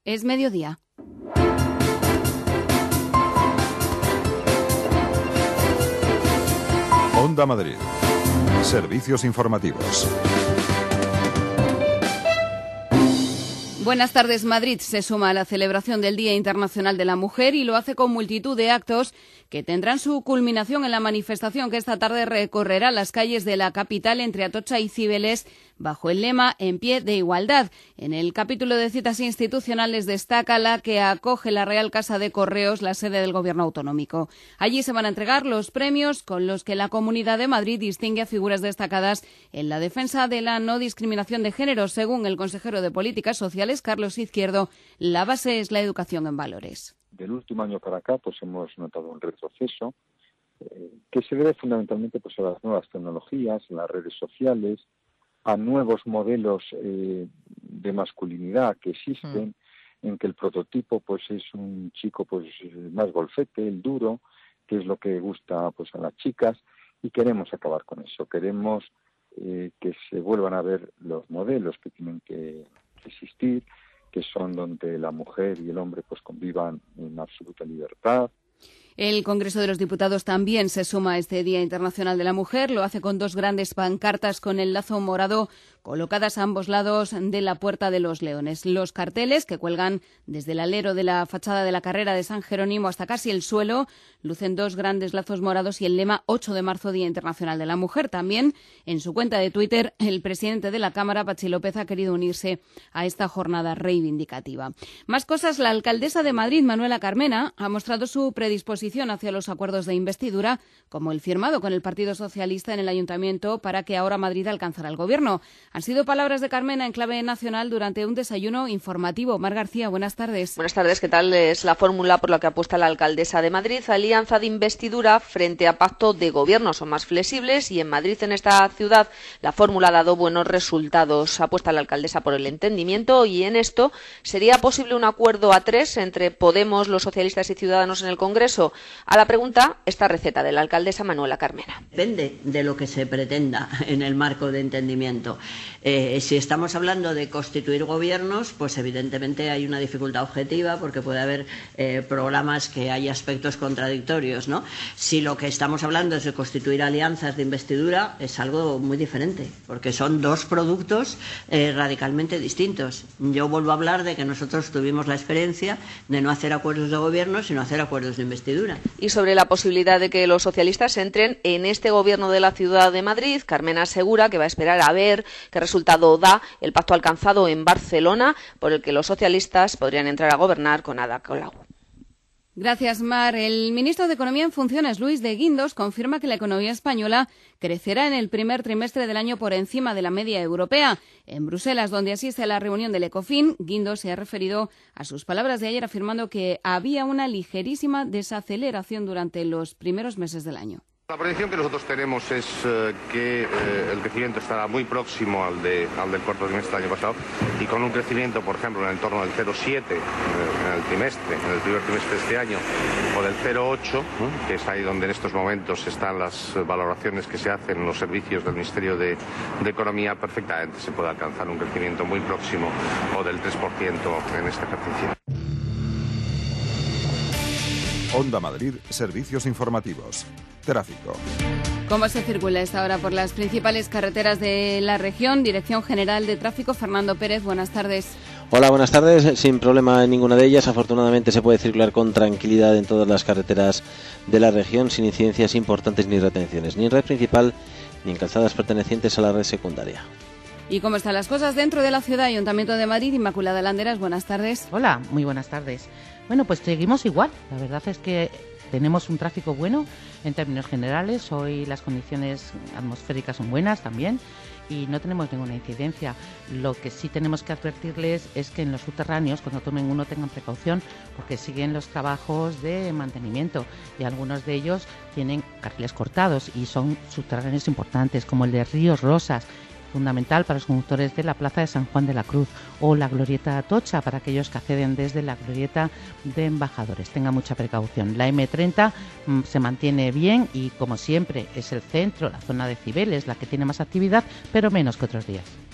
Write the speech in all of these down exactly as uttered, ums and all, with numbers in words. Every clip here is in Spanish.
Es mediodía. Onda Madrid. Servicios informativos. Buenas tardes. Madrid se suma a la celebración del Día Internacional de la Mujer y lo hace con multitud de actos que tendrán su culminación en la manifestación que esta tarde recorrerá las calles de la capital entre Atocha y Cibeles bajo el lema En pie de igualdad. En el capítulo de citas institucionales destaca la que acoge la Real Casa de Correos, la sede del Gobierno autonómico. Allí se van a entregar los premios con los que la Comunidad de Madrid distingue a figuras destacadas en la defensa de la no discriminación de género. Según el consejero de Políticas Sociales, Carlos Izquierdo, la base es la educación en valores. Del último año para acá, pues hemos notado un retroceso eh, que se debe fundamentalmente pues a las nuevas tecnologías, a las redes sociales, a nuevos modelos eh, de masculinidad que existen, mm. en que el prototipo pues es un chico pues más golfete, el duro, que es lo que gusta pues a las chicas, y queremos acabar con eso. Queremos eh, que se vuelvan a ver los modelos que tienen que existir, que son donde la mujer y el hombre pues convivan en absoluta libertad. El Congreso de los Diputados también se suma a este Día Internacional de la Mujer. Lo hace con dos grandes pancartas con el lazo morado colocadas a ambos lados de la Puerta de los Leones. Los carteles, que cuelgan desde el alero de la fachada de la carrera de San Jerónimo hasta casi el suelo, lucen dos grandes lazos morados y el lema ocho de marzo, Día Internacional de la Mujer. También, en su cuenta de Twitter, el presidente de la Cámara, Patxi López, ha querido unirse a esta jornada reivindicativa. Más cosas. La alcaldesa de Madrid, Manuela Carmena, ha mostrado su predisposición hacia los acuerdos de investidura, como el firmado con el Partido Socialista en el Ayuntamiento para que ahora Madrid alcanzara el Gobierno. Han sido palabras de Carmena en clave nacional durante un desayuno informativo. Mar García, buenas tardes. Buenas tardes, ¿qué tal? Es la fórmula por la que apuesta la alcaldesa de Madrid, alianza de investidura frente a pacto de gobierno. Son más flexibles y en Madrid, en esta ciudad, la fórmula ha dado buenos resultados. Apuesta la alcaldesa por el entendimiento y en esto sería posible un acuerdo a tres entre Podemos, los socialistas y Ciudadanos en el Congreso. A la pregunta, esta receta de la alcaldesa Manuela Carmena. Depende de lo que se pretenda en el marco de entendimiento. Eh, si estamos hablando de constituir gobiernos, pues evidentemente hay una dificultad objetiva porque puede haber eh, programas que hay aspectos contradictorios, ¿no? Si lo que estamos hablando es de constituir alianzas de investidura, es algo muy diferente, porque son dos productos eh, radicalmente distintos. Yo vuelvo a hablar de que nosotros tuvimos la experiencia de no hacer acuerdos de gobierno, sino hacer acuerdos de investidura. Y sobre la posibilidad de que los socialistas entren en este gobierno de la Ciudad de Madrid, Carmena asegura que va a esperar a ver qué resultado da el pacto alcanzado en Barcelona, por el que los socialistas podrían entrar a gobernar con Ada Colau. Gracias, Mar. El ministro de Economía en funciones, Luis de Guindos, confirma que la economía española crecerá en el primer trimestre del año por encima de la media europea. En Bruselas, donde asiste a la reunión del Ecofin, Guindos se ha referido a sus palabras de ayer afirmando que había una ligerísima desaceleración durante los primeros meses del año. La predicción que nosotros tenemos es eh, que eh, el crecimiento estará muy próximo al, de, al del cuarto trimestre del año pasado y con un crecimiento, por ejemplo, en el entorno del cero coma siete eh, en el trimestre, en el primer trimestre de este año, o del cero coma ocho, ¿no? que es ahí donde en estos momentos están las valoraciones que se hacen en los servicios del Ministerio de, de Economía, perfectamente se puede alcanzar un crecimiento muy próximo o del tres por ciento en este ejercicio. Onda Madrid, servicios informativos. Tráfico. ¿Cómo se circula a esta hora por las principales carreteras de la región? Dirección General de Tráfico, Fernando Pérez, buenas tardes. Hola, buenas tardes. Sin problema en ninguna de ellas. Afortunadamente se puede circular con tranquilidad en todas las carreteras de la región, sin incidencias importantes ni retenciones, ni en red principal ni en calzadas pertenecientes a la red secundaria. ¿Y cómo están las cosas dentro de la ciudad? Ayuntamiento de Madrid, Inmaculada Landeras, buenas tardes. Hola, muy buenas tardes. Bueno, pues seguimos igual. La verdad es que tenemos un tráfico bueno en términos generales. Hoy las condiciones atmosféricas son buenas también y no tenemos ninguna incidencia. Lo que sí tenemos que advertirles es que en los subterráneos, cuando tomen uno, tengan precaución porque siguen los trabajos de mantenimiento y algunos de ellos tienen carriles cortados y son subterráneos importantes, como el de Ríos Rosas, fundamental para los conductores de la Plaza de San Juan de la Cruz, o la Glorieta de Atocha para aquellos que acceden desde la Glorieta de Embajadores. Tenga mucha precaución. La eme treinta mmm, se mantiene bien y, como siempre, es el centro, la zona de Cibeles, la que tiene más actividad, pero menos que otros días.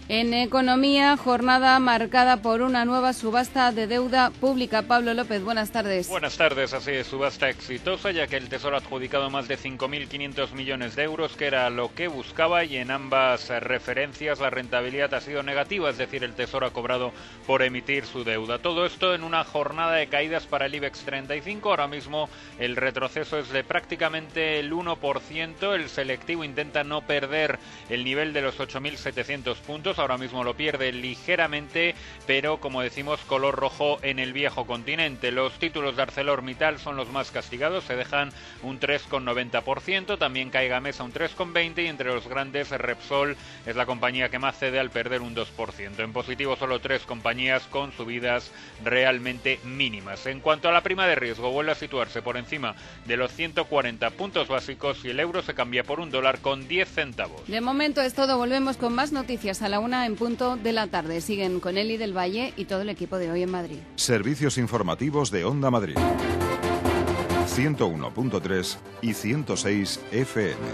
En economía, jornada marcada por una nueva subasta de deuda pública. Pablo López, buenas tardes. Buenas tardes, así es, subasta exitosa, ya que el Tesoro ha adjudicado más de cinco mil quinientos millones de euros, que era lo que buscaba, y en ambas referencias la rentabilidad ha sido negativa, es decir, el Tesoro ha cobrado por emitir su deuda. Todo esto en una jornada de caídas para el IBEX treinta y cinco, ahora mismo el retroceso es de prácticamente el uno por ciento, el selectivo intenta no perder el nivel de los ocho mil setecientos puntos, ahora mismo lo pierde ligeramente, pero como decimos, color rojo en el viejo continente. Los títulos de ArcelorMittal son los más castigados, se dejan un tres coma noventa por ciento, también cae Gamesa un tres coma veinte por ciento, y entre los grandes Repsol es la compañía que más cede al perder un dos por ciento. En positivo solo tres compañías con subidas realmente mínimas. En cuanto a la prima de riesgo, vuelve a situarse por encima de los ciento cuarenta puntos básicos y el euro se cambia por un dólar con diez centavos. De momento es todo, volvemos con más noticias a la una en punto de la tarde. Siguen con Eli del Valle y todo el equipo de Hoy en Madrid. Servicios informativos de Onda Madrid. ciento uno punto tres y ciento seis F M.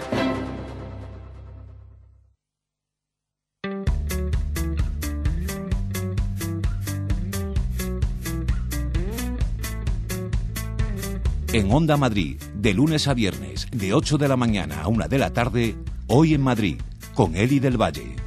En Onda Madrid, de lunes a viernes, de ocho de la mañana a una de la tarde, Hoy en Madrid, con Eli del Valle.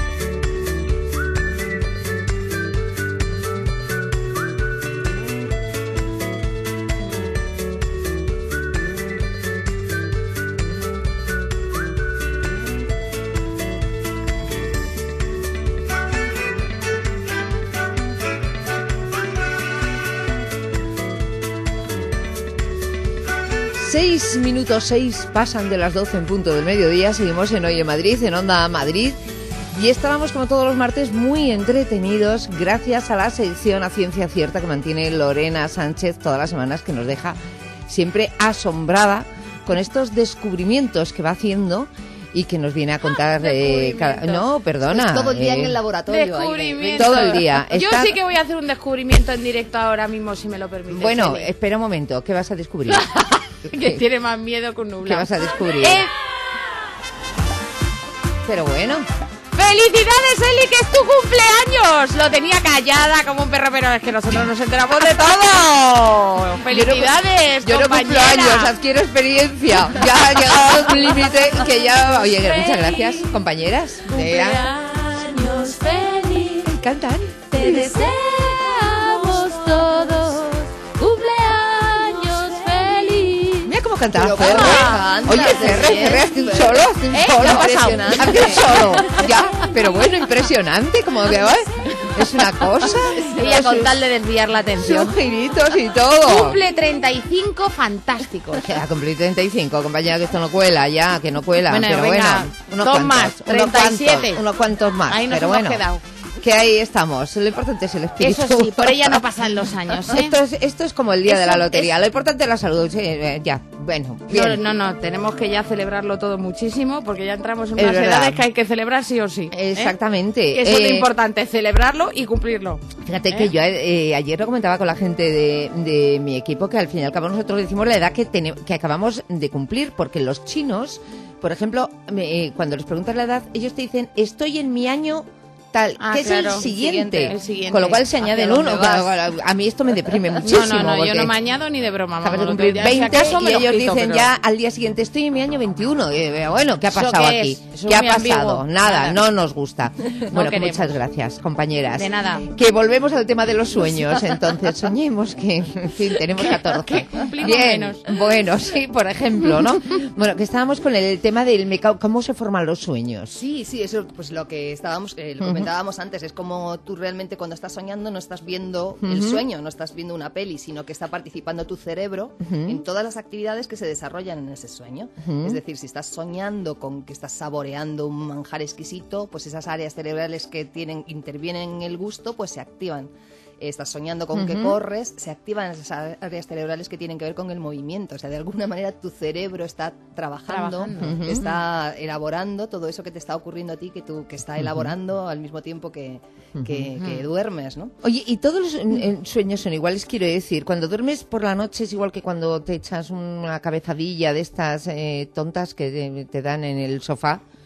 Seis minutos seis pasan de las doce en punto del mediodía. Seguimos en Hoy en Madrid, en Onda Madrid. Y estábamos, como todos los martes, muy entretenidos gracias a la sección A Ciencia Cierta que mantiene Lorena Sánchez todas las semanas, que nos deja siempre asombrada con estos descubrimientos que va haciendo y que nos viene a contar... Ah, eh, cada... No, perdona. Pues todo el día eh, en el laboratorio. Descubrimiento. Todo el día. Yo Está... sí que voy a hacer un descubrimiento en directo ahora mismo, si me lo permites. Bueno, Eli. espera un momento. ¿Qué vas a descubrir? Que tiene más miedo que un nublado. ¿Qué vas a descubrir? Eh... Pero bueno... ¡Felicidades, Eli, que es tu cumpleaños! Lo tenía callada como un perro, pero es que nosotros nos enteramos de todo. ¡Felicidades, Yo no cumplo años, adquiero experiencia. Ya ha llegado un límite que ya... Oye, muchas gracias, compañeras. Cumpleaños feliz. ¿Cantan? Te deseamos todos. Cumpleaños feliz. Mira cómo cantaba Ferre. Oye, Ferre, Ferre, hazte un solo, hazte un ¿Eh? solo. ¿Qué ha pasado? Hazte un solo. Ya, pero bueno, impresionante, como que ¿eh? Es una cosa. Ella con tal de desviar la atención. Sus giritos y todo. Cumple treinta y cinco fantásticos. Ya, cumplí treinta y cinco, compañera, que esto no cuela ya, que no cuela. Bueno, pero venga, bueno, unos dos cuantos, más, unos treinta y siete. cuantos, unos cuantos más. Ahí nos pero hemos bueno, quedado. Que ahí estamos. Lo importante es el espíritu. Eso sí, por ella no pasan los años, ¿eh? Esto es, esto es como el día Eso, de la lotería. eso. Lo importante es la salud. Sí, eh, ya, bueno. Bien. No, no, no, tenemos que ya celebrarlo todo muchísimo, porque ya entramos en Es unas verdad. edades que hay que celebrar sí o sí. ¿eh? Exactamente. Que eso es lo Eh, importante, celebrarlo y cumplirlo. Fíjate ¿Eh? que yo eh, ayer lo comentaba con la gente de, de mi equipo, que al fin y al cabo nosotros decimos la edad que, tene- que acabamos de cumplir, porque los chinos, por ejemplo, me- eh, cuando les preguntas la edad, ellos te dicen, estoy en mi año tal, Ah, que claro, es el siguiente. el siguiente. Con lo cual se ¿Hacia añaden dónde uno. vas? Claro, a mí esto me deprime muchísimo. No, no, no, yo porque no me añado ni de broma. acabas de vamos, cumplir ya, si veinte acaso me y los ellos quito, dicen pero- ya al día siguiente estoy en mi año veintiuno. Eh, bueno, ¿qué ha ¿Eso pasado qué aquí? es? Eso ¿Qué es ha muy pasado? ambiguo. Nada, Nada. no nos gusta. Bueno, queremos. muchas gracias, compañeras. De nada. Que volvemos al tema de los sueños. Entonces, soñemos que, en fin, tenemos catorce. cumplimos Bien, menos. bueno, sí, por ejemplo, ¿no? Bueno, que estábamos con el tema del meca- cómo se forman los sueños. Sí, sí, eso pues lo que estábamos, eh, lo Ujú. comentábamos antes, es como tú realmente cuando estás soñando no estás viendo el Ujú. sueño, no estás viendo una peli, sino que está participando tu cerebro Ujú. en todas las actividades que se desarrollan en ese sueño. Ujú. Es decir, si estás soñando con que estás saboreando un manjar exquisito, pues esas áreas cerebrales que tienen intervienen en el gusto, pues se activan. Estás soñando con que Ujú. corres, se activan esas áreas cerebrales que tienen que ver con el movimiento. O sea, de alguna manera tu cerebro está trabajando, Trabajando. Ujú. está elaborando todo eso que te está ocurriendo a ti, que tú que está elaborando al mismo tiempo que, que, que duermes, ¿no? Oye, ¿y todos los eh, sueños son iguales? Quiero decir, cuando duermes por la noche es igual que cuando te echas una cabezadilla de estas eh, tontas que te, te dan en el sofá.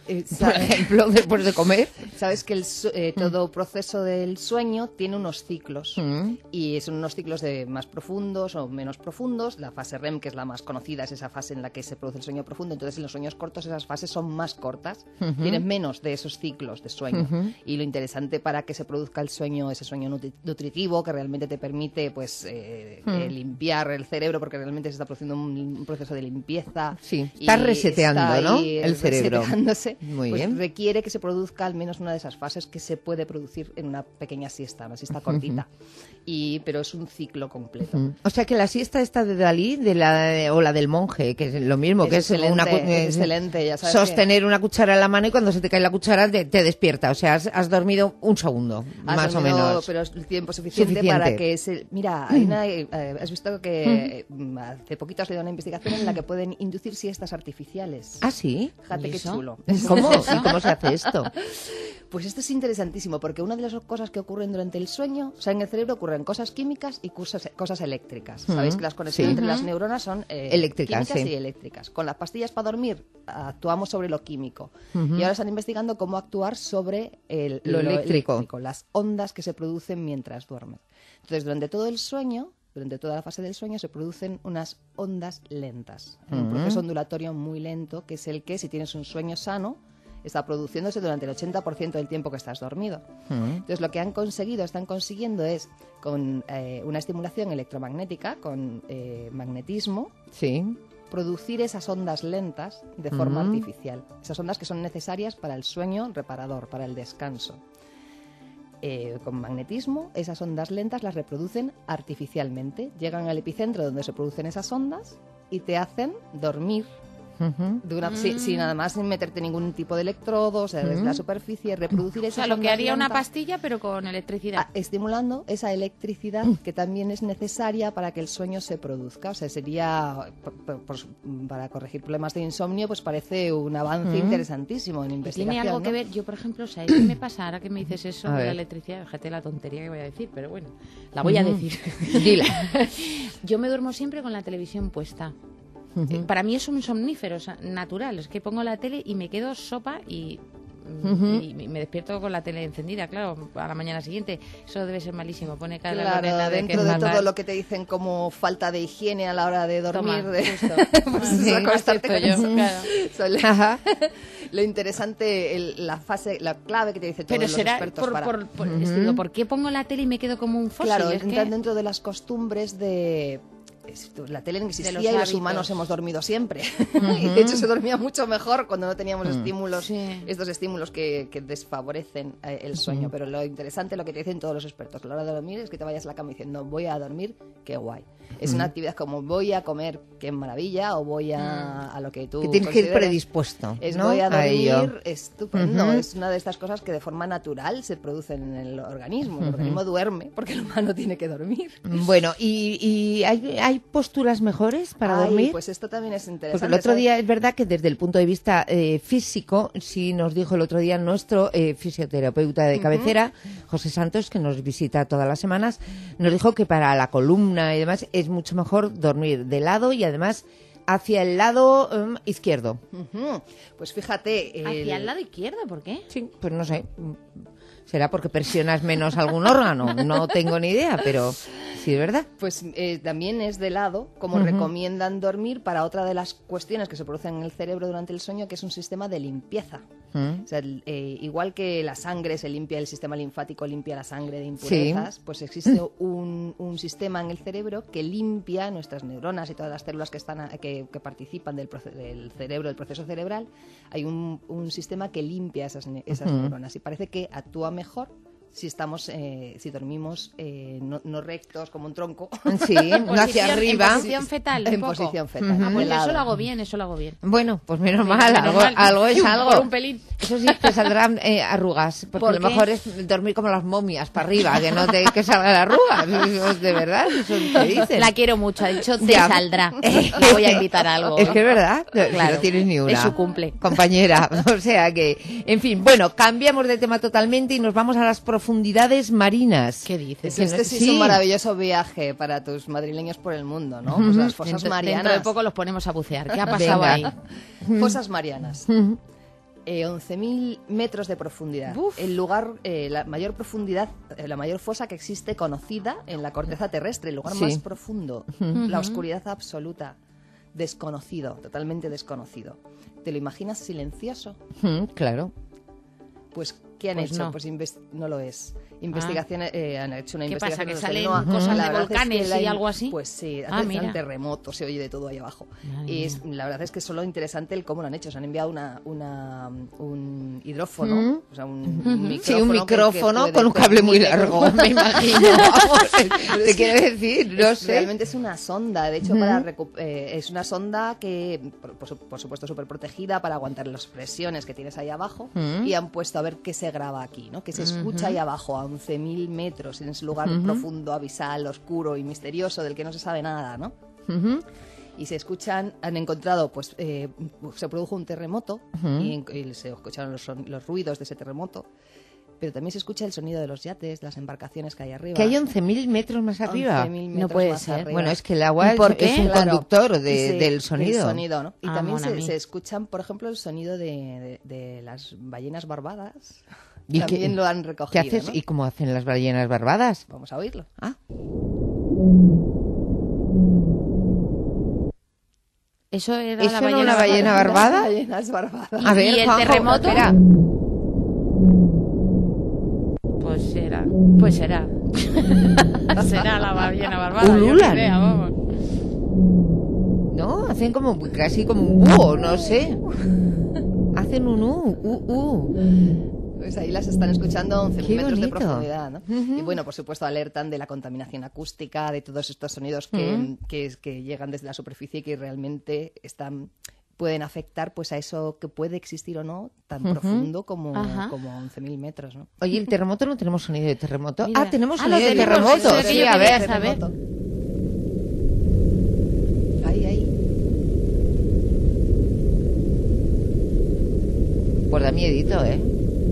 Eh, por ejemplo, después de comer. Sabes que el, eh, todo proceso del sueño tiene unos ciclos mm. y son unos ciclos de más profundos o menos profundos. La fase R E M, que es la más conocida, es esa fase en la que se produce el sueño profundo. Entonces, en los sueños cortos esas fases son más cortas, uh-huh. tienen menos de esos ciclos de sueño. Uh-huh. Y lo interesante para que se produzca el sueño, ese sueño nutri- nutritivo, que realmente te permite pues eh, uh-huh. eh, limpiar el cerebro, porque realmente se está produciendo un, un proceso de limpieza. Sí, está reseteando, está ¿no? El cerebro. Muy pues bien. Requiere que se produzca al menos una de esas fases que se puede producir en una pequeña siesta, una siesta cortita. Uh-huh. Y, pero es un ciclo completo. Uh-huh. O sea que la siesta esta de Dalí de la, o la del monje, que es lo mismo, es que excelente, es, una, es excelente, ya sabes sostener que... una cuchara en la mano y cuando se te cae la cuchara te, te despierta. O sea, has, has dormido un segundo, has más dormido, o menos. Pero es el tiempo suficiente, suficiente. para que... Se... Mira, hay una, eh, has visto que uh-huh. hace poquito has leído una investigación en la que pueden inducir siestas artificiales. ¿Ah, sí? Fíjate qué chulo. ¿Cómo? ¿Y cómo se hace esto? Pues esto es interesantísimo, porque una de las cosas que ocurren durante el sueño, o sea, en el cerebro ocurren cosas químicas y cosas, cosas eléctricas. Uh-huh. Sabéis que las conexiones sí. entre las neuronas son eh, eléctricas, químicas sí. y eléctricas. Con las pastillas para dormir actuamos sobre lo químico. Uh-huh. Y ahora están investigando cómo actuar sobre el, lo, lo eléctrico. eléctrico, las ondas que se producen mientras duermes. Entonces, durante todo el sueño, durante toda la fase del sueño, se producen unas ondas lentas. Uh-huh. Un proceso ondulatorio muy lento, que es el que, si tienes un sueño sano, está produciéndose durante el ochenta por ciento del tiempo que estás dormido. Uh-huh. Entonces, lo que han conseguido, están consiguiendo es, con eh, una estimulación electromagnética, con eh, magnetismo, sí. producir esas ondas lentas de forma uh-huh. artificial. Esas ondas que son necesarias para el sueño reparador, para el descanso. Eh, con magnetismo, esas ondas lentas las reproducen artificialmente. Llegan al epicentro donde se producen esas ondas y te hacen dormir. Uh-huh. De una, mm. sin, sin nada más sin meterte ningún tipo de electrodos, o sea, desde uh-huh. la superficie, reproducir esas O sea, lo que haría lentas, una pastilla, pero con electricidad. A, estimulando esa electricidad que también es necesaria para que el sueño se produzca. O sea, sería, por, por, por, para corregir problemas de insomnio, pues parece un avance uh-huh. interesantísimo en investigación. Tiene algo ¿no? que ver, yo por ejemplo, ¿sabes qué me pasa ahora que me dices eso a de ver. la electricidad? Fíjate la tontería que voy a decir, pero bueno, la voy uh-huh. a decir. Dila. Yo me duermo siempre con la televisión puesta. Uh-huh. Para mí es un somnífero natural, es que pongo la tele y me quedo sopa y, uh-huh. y me despierto con la tele encendida, claro, a la mañana siguiente. Eso debe ser malísimo, pone cada claro, de dentro que de es todo mal. lo que te dicen como falta de higiene a la hora de dormir. Toma, de... pues sí, acostarte con yo, eso. Claro. Ajá. Lo interesante, el, la fase, la clave que te dice todos Pero los será expertos por, para... por, por, uh-huh. digo, ¿por qué pongo la tele y me quedo como un fósil? Claro, es entran que... dentro de las costumbres de... La tele no existía los y los hábitos. humanos hemos dormido siempre. Uh-huh. Y de hecho se dormía mucho mejor cuando no teníamos uh-huh. estímulos, sí. estos estímulos que, que desfavorecen eh, el sueño. Uh-huh. Pero lo interesante, lo que te dicen todos los expertos a la hora de dormir, es que te vayas a la cama diciendo voy a dormir, qué guay. Es uh-huh. una actividad como voy a comer, qué maravilla, o voy a, a lo que tú que tienes que ir consideres. predispuesto, Es ¿no? voy a dormir, a estupendo. Uh-huh. Es una de estas cosas que de forma natural se producen en el organismo. El uh-huh. organismo duerme porque el humano tiene que dormir. Bueno, ¿y, y hay, hay posturas mejores para Ay, dormir? Pues esto también es interesante. Porque el otro ¿sabes? día es verdad que desde el punto de vista eh, físico, sí nos dijo el otro día nuestro eh, fisioterapeuta de cabecera, uh-huh. José Santos, que nos visita todas las semanas, nos dijo que para la columna y demás es mucho mejor dormir de lado y además hacia el lado um, izquierdo. Uh-huh. Pues fíjate... El... ¿Hacia el lado izquierdo? ¿Por qué? Sí, pues no sé. ¿Será porque presionas menos algún órgano? No tengo ni idea, pero sí es verdad. Pues eh, también es de lado, como uh-huh. recomiendan dormir para otra de las cuestiones que se producen en el cerebro durante el sueño, que es un sistema de limpieza. Uh-huh. O sea, eh, igual que la sangre se limpia, el sistema linfático limpia la sangre de impurezas, sí. pues existe un, un sistema en el cerebro que limpia nuestras neuronas y todas las células que están a, que, que participan del, proce- del cerebro, del proceso cerebral. Hay un, un sistema que limpia esas, esas uh-huh. neuronas y parece que actúa mejor si estamos, eh, si dormimos eh, no, no rectos como un tronco. Sí, no hacia arriba. En posición fetal, En un poco. posición fetal. Uh-huh. Ah, pues eso lo hago bien, eso lo hago bien. Bueno, pues menos Mira, mal, menos algo, mal. algo es algo. Por un pelín. Eso sí, te saldrán eh, arrugas, porque ¿Por a lo qué? mejor es dormir como las momias, para arriba, que no te que salgan arrugas. Eso, de verdad, eso te dicen. La quiero mucho, ha dicho, te Ya. saldrá. La voy a invitar a algo. Es que es verdad, Claro. no tienes ni una. Es su cumple. Compañera, o sea que, en fin, bueno, cambiamos de tema totalmente y nos vamos a las profundidades marinas. ¿Qué dices? Este, este sí, sí es un maravilloso viaje para tus madrileños por el mundo, ¿no? Pues las fosas dentro, marianas. dentro de poco los ponemos a bucear. ¿Qué ha pasado Venga. ahí? Fosas marianas. Eh, once mil metros de profundidad. Uf. El lugar, eh, la mayor profundidad, eh, la mayor fosa que existe conocida en la corteza terrestre, el lugar sí. más profundo, uh-huh. la oscuridad absoluta, desconocido, totalmente desconocido. ¿Te lo imaginas silencioso? Mm, claro. Pues, ¿qué han pues hecho? No. Pues invest- no lo es. Investigaciones, ah. eh, han hecho una ¿Qué investigación. ¿Qué pasa? ¿Que salen no, cosas la de volcanes es que y la, algo así? Pues sí, ah, hacen terremotos, se oye de todo ahí abajo. Ay, y es, la verdad es que es solo interesante el cómo lo han hecho. Se han enviado una, una, un hidrófono, ¿Mm? o sea, un, un micrófono. Sí, un micrófono que, que con un cable muy largo, me imagino. Vamos, te quiero decir, no es, sé. Realmente es una sonda, de hecho, ¿Mm? para recu- eh, es una sonda que, por, por, por supuesto, súper protegida para aguantar las presiones que tienes ahí abajo. ¿Mm? Y han puesto a ver qué se graba aquí, ¿no? Que se escucha uh-huh. ahí abajo a once mil metros en ese lugar uh-huh. profundo, abisal, oscuro y misterioso del que no se sabe nada, ¿no? Uh-huh. Y se escuchan, han encontrado, pues eh, se produjo un terremoto uh-huh. y, y se escucharon los, los ruidos de ese terremoto, pero también se escucha el sonido de los yates, las embarcaciones que hay arriba. Que hay once mil metros más arriba. once mil metros no puede más ser. Arriba. Bueno, es que el agua es, es un claro. conductor de, se, del sonido. El sonido, ¿no? Y ah, también se, se escuchan, por ejemplo, el sonido de, de, de las ballenas barbadas. ¿Y también qué, lo han recogido. ¿Qué haces? ¿no? ¿Y cómo hacen las ballenas barbadas? Vamos a oírlo. Ah. Eso era ¿Eso la ballena, una ballena barbada? Las ballenas barbadas. A ver, ¿Y el Juanjo, terremoto? Espera. Pues será, pues será. Será la ballena barbada. Ululan. Yo ni idea, vamos. No, hacen como casi como un búho, no sé. Hacen un u, u, u. Pues ahí las están escuchando a once mil metros bonito. de profundidad, ¿no? Uh-huh. Y bueno, por supuesto, alertan de la contaminación acústica, de todos estos sonidos que, uh-huh. que, que llegan desde la superficie y que realmente están pueden afectar pues a eso que puede existir o no tan uh-huh. profundo como, como once mil metros, ¿no? Oye, el terremoto no tenemos sonido de terremoto. Mira. Ah, tenemos ah, sonido de tenemos, terremoto. sí, sí, a ver. saber. Ahí, ahí. Pues da miedito, ¿eh?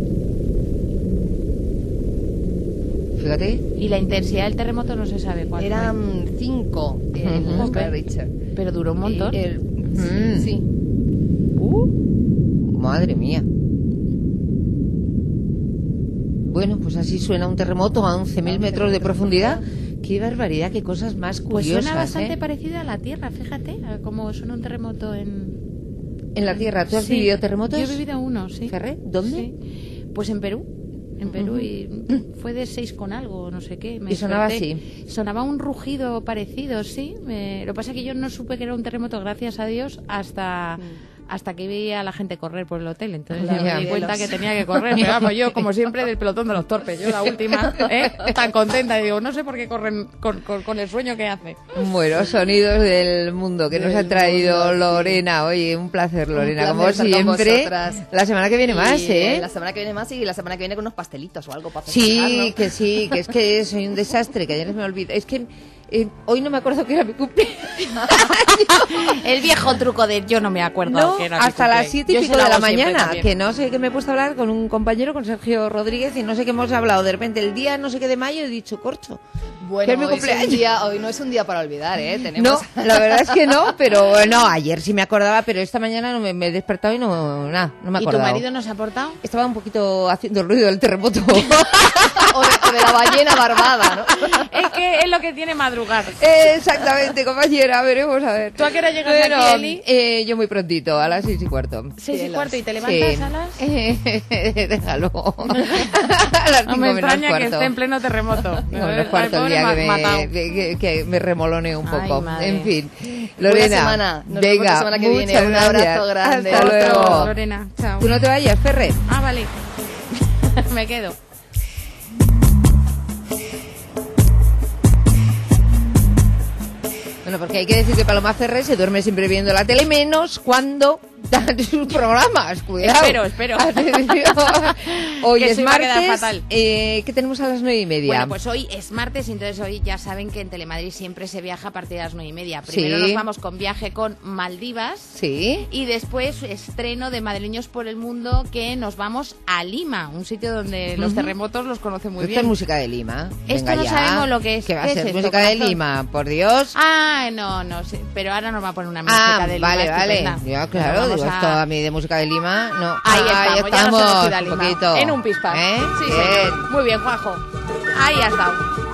Fíjate. Y la intensidad del terremoto no se sabe cuál. Eran fue. cinco en uh-huh. okay. Richard. Pero duró un montón. El, el, mm. Sí. Uh, madre mía. Bueno, pues así suena un terremoto a once mil metros de profundidad. Qué barbaridad, qué cosas más curiosas. Pues suena bastante ¿eh? parecido a la Tierra, fíjate, a cómo suena un terremoto en... En la Tierra. ¿Tú has sí, vivido terremotos? Yo he vivido uno, sí. ¿Ferre? ¿Dónde? Sí. Pues en Perú. En Perú uh-huh. y fue de seis con algo, no sé qué. Me y sonaba desperté. así. Sonaba un rugido parecido, sí. Me... Lo que pasa es que yo no supe que era un terremoto, gracias a Dios, hasta... Mm. hasta que vi a la gente correr por el hotel. Entonces Claro, me di cuenta que tenía que correr. Pero vamos, yo, como siempre, del pelotón de los torpes. Yo la última, ¿eh? Tan contenta. Y digo, no sé por qué corren con, con, con el sueño que hace. Bueno, sonidos del mundo que del nos ha traído mundo, Lorena. Sí. Oye, un placer, Lorena. Un placer como siempre. La semana que viene y más, ¿eh? La semana que viene más y la semana que viene con unos pastelitos o algo para festejar, Sí, ¿no? que sí, que es que soy un desastre, que ayer me olvidé. Es que... Eh, hoy no me acuerdo que era mi cumpleaños. El viejo truco de yo no me acuerdo no, que era hasta mi las siete y yo pico de la mañana, que no sé qué me he puesto a hablar con un compañero, con Sergio Rodríguez, y no sé qué hemos hablado. De repente el día no sé qué de mayo he dicho, corcho, bueno, que es mi hoy, cumpleaños. Es un día, hoy no es un día para olvidar, ¿eh? Tenemos... No, la verdad es que no, pero no, ayer sí me acordaba, pero esta mañana no me, me he despertado y no, nada, no me he acordado. ¿Y tu marido nos ha aportado? Estaba un poquito haciendo el ruido del terremoto. o, de, o de la ballena barbada, ¿no? Es que es lo que tiene madrugar. Eh, Exactamente, compañera, veremos a ver. ¿Tú a qué hora llegas bueno, aquí, Eli? Eh, yo muy prontito, a las seis y cuarto. ¿Seis y cuarto y te levantas sí. a las...? Eh, déjalo. a las cinco no me menos extraña cuarto. que esté en pleno terremoto. cinco menos cuarto el día que me, que, que me remolone un poco. Ay, en fin, Lorena, buena semana. Nos venga, vemos la semana que viene. Un abrazo grande. Hasta luego. Otro, Lorena, chao. Tú no te vayas, Ferre. Ah, vale. Me quedo. Bueno, porque hay que decir que Paloma Ferrer se duerme siempre viendo la tele, menos cuando dan sus programas. Cuidado. Espero, espero. Hoy que es martes. Eh, ¿Qué tenemos a las nueve y media? Bueno, pues hoy es martes, entonces hoy ya saben que en Telemadrid siempre se viaja a partir de las nueve y media. Primero sí. Nos vamos con viaje con Maldivas. Sí. Y después estreno de Madrileños por el Mundo, que nos vamos a Lima, un sitio donde uh-huh. los terremotos los conoce muy Esto bien. Esto es música de Lima. Esto Venga no ya. sabemos lo que es. ¿Qué va a ser? Es Música esto, de Lima, por Dios. Ah, no, no sé. Pero ahora nos va a poner una música ah, de Lima. Vale, vale. Ya, claro, digo, a... esto a mí de música de Lima, no. Ahí ah, estamos, ya nos hemos ido a un Lima, poquito. en un pispán. ¿Eh? Sí, Bien. señor. Muy bien, Juanjo. Ahí has dado.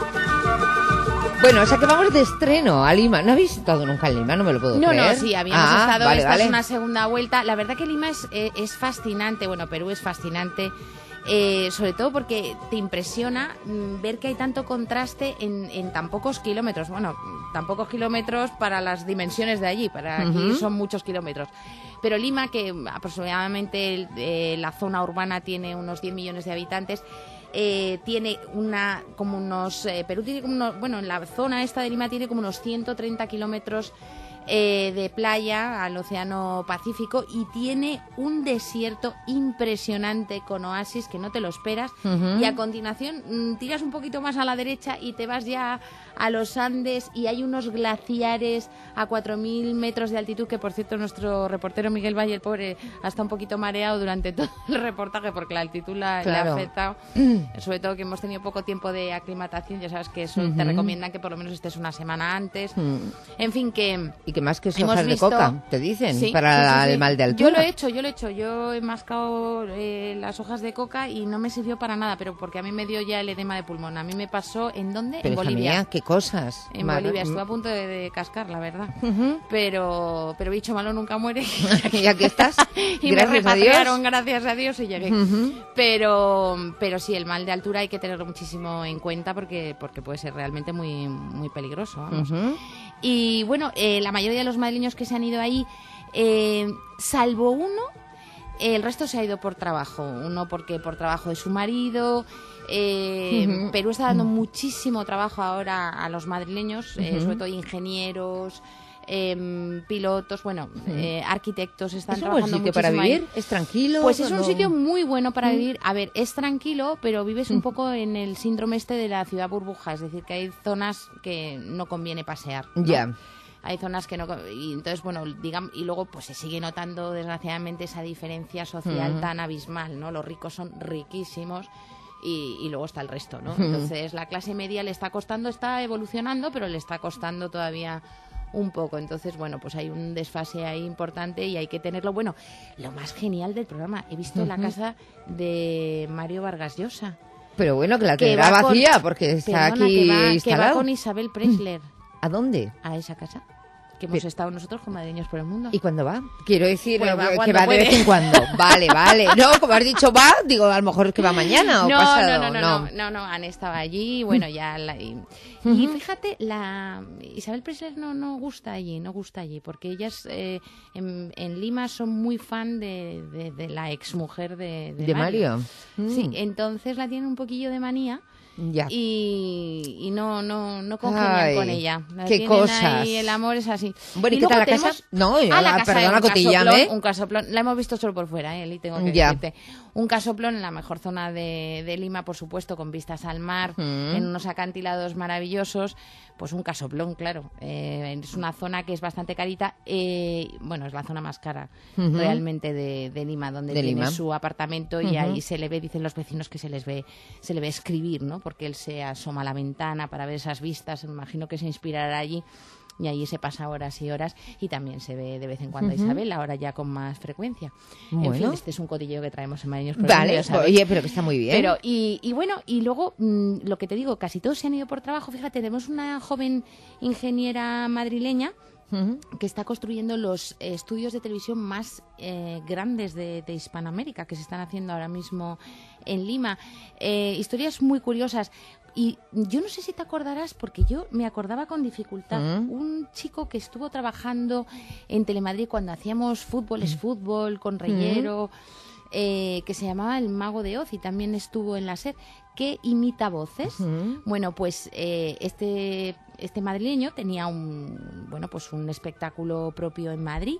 Bueno, o sea que vamos de estreno a Lima. ¿No habéis estado nunca en Lima? No me lo puedo No, creer. no, sí, habíamos ah, estado, vale, esta vale. es una segunda vuelta. La verdad que Lima es, eh, es fascinante, bueno, Perú es fascinante, eh, sobre todo porque te impresiona mm, ver que hay tanto contraste en, en tan pocos kilómetros. Bueno, tan pocos kilómetros para las dimensiones de allí, para aquí Ujú. son muchos kilómetros. Pero Lima, que aproximadamente eh, la zona urbana tiene unos diez millones de habitantes, Eh, tiene una como unos eh, Perú tiene como unos, bueno, en la zona esta de Lima tiene como unos ciento treinta kilómetros eh, de playa al Océano Pacífico y tiene un desierto impresionante con oasis que no te lo esperas. Ujú. Y a continuación mm, tiras un poquito más a la derecha y te vas ya a los Andes y hay unos glaciares a cuatro mil metros de altitud que, por cierto, nuestro reportero Miguel Valle, el pobre, ha estado un poquito mareado durante todo el reportaje porque la altitud la, Claro. le ha afectado. Sobre todo que hemos tenido poco tiempo de aclimatación, ya sabes que eso te Ujú. recomiendan que por lo menos estés una semana antes. Mm. En fin, que... Y que más que hemos hojas de visto- coca, te dicen, Sí, para sí, sí, sí. el mal de altura. Yo lo he hecho, yo lo he hecho. Yo he mascado eh, las hojas de coca y no me sirvió para nada, pero porque a mí me dio ya el edema de pulmón. A mí me pasó, ¿en dónde? Pero, en hija Bolivia. mía, qué cosas. En Mar- Bolivia, estuve a punto de, de cascar, la verdad. Ujú. Pero pero bicho malo nunca muere. Y aquí estás. Y me Gracias a Dios. repatriaron, gracias a Dios, y llegué. Ujú. Pero pero sí, el mal de altura hay que tenerlo muchísimo en cuenta porque porque puede ser realmente muy muy peligroso. Vamos. Ujú. Y bueno, eh, la mayoría de los madrileños que se han ido ahí, eh, salvo uno, el resto se ha ido por trabajo. Uno porque por trabajo de su marido. Eh, Ujú. Perú está dando muchísimo trabajo ahora a los madrileños, eh, Ujú. sobre todo ingenieros, eh, pilotos, bueno, eh, arquitectos están ¿Es un buen trabajando sitio para muchísimo ahí. vivir? ¿Es tranquilo? Pues es un ¿No? sitio muy bueno para Mm. vivir. A ver, es tranquilo, pero vives Mm. un poco en el síndrome este de la ciudad burbuja, es decir, que hay zonas que no conviene pasear, ¿no? Ya. Hay zonas que no... Y entonces, bueno, digamos, y luego pues se sigue notando, desgraciadamente, esa diferencia social Ujú. tan abismal, ¿no? Los ricos son riquísimos y, y luego está el resto, ¿no? Ujú. Entonces, la clase media le está costando, está evolucionando, pero le está costando todavía un poco. Entonces, bueno, pues hay un desfase ahí importante y hay que tenerlo. Bueno, lo más genial del programa, he visto la Ujú. casa de Mario Vargas Llosa. Pero bueno, que la que tendrá va con- vacía porque está Perdona, aquí que va, que va instalado. con Isabel Preisler. ¿A dónde? A esa casa. Que hemos Pero- estado nosotros con Madrileños por el Mundo. ¿Y cuándo va? Quiero decir Pues eh, va que cuando va de puede. vez en cuando. Vale, vale. No, como has dicho, va, digo, a lo mejor es que va mañana o no, pasado. no, no, no, no, no, no, han estado allí, bueno, ya la, y, y fíjate, la Isabel Preisler no, no gusta allí, no gusta allí, porque ellas eh, en, en Lima son muy fan de, de, de la exmujer de, de, ¿De Mario? Sí, Mm. entonces la tienen un poquillo de manía. Ya. Y, y no, no, no congenian Ay, con ella. La qué tienen cosas. ahí, el amor es así. Bueno, ¿y qué luego tal la tenemos- casa? No, yo Ah, la- la casa perdona, es un cotillame. casoplón, un casoplón. La hemos visto solo por fuera, ¿eh? Eli, tengo que Ya. decirte. Un casoplón en la mejor zona de, de Lima, por supuesto, con vistas al mar, Mm. en unos acantilados maravillosos. Pues un casoplón, claro. Eh, es una zona que es bastante carita. Eh, bueno, es la zona más cara Ujú. realmente de, de Lima, donde De tiene Lima. su apartamento y Ujú. ahí se le ve, dicen los vecinos que se les ve, se le ve escribir, ¿no? Porque él se asoma a la ventana para ver esas vistas. Me imagino que se inspirará allí. Y allí se pasa horas y horas y también se ve de vez en cuando a Ujú. Isabel, ahora ya con más frecuencia. En Bueno. fin, este es un cotilleo que traemos en Mariños por el Mundo, Vale, ya sabes. oye, pero que está muy bien. Pero, y, y bueno, y luego, mm, lo que te digo, casi todos se han ido por trabajo. Fíjate, tenemos una joven ingeniera madrileña Ujú. que está construyendo los eh, estudios de televisión más eh, grandes de, de Hispanoamérica, que se están haciendo ahora mismo en Lima. Eh, historias muy curiosas. Y yo no sé si te acordarás, porque yo me acordaba con dificultad, Mm. un chico que estuvo trabajando en Telemadrid cuando hacíamos fútbol, es fútbol, con Reyero, eh, que se llamaba El Mago de Oz y también estuvo en la SER, que imita voces. Ujú. Bueno, pues eh, este, este madrileño tenía un, bueno, pues un espectáculo propio en Madrid.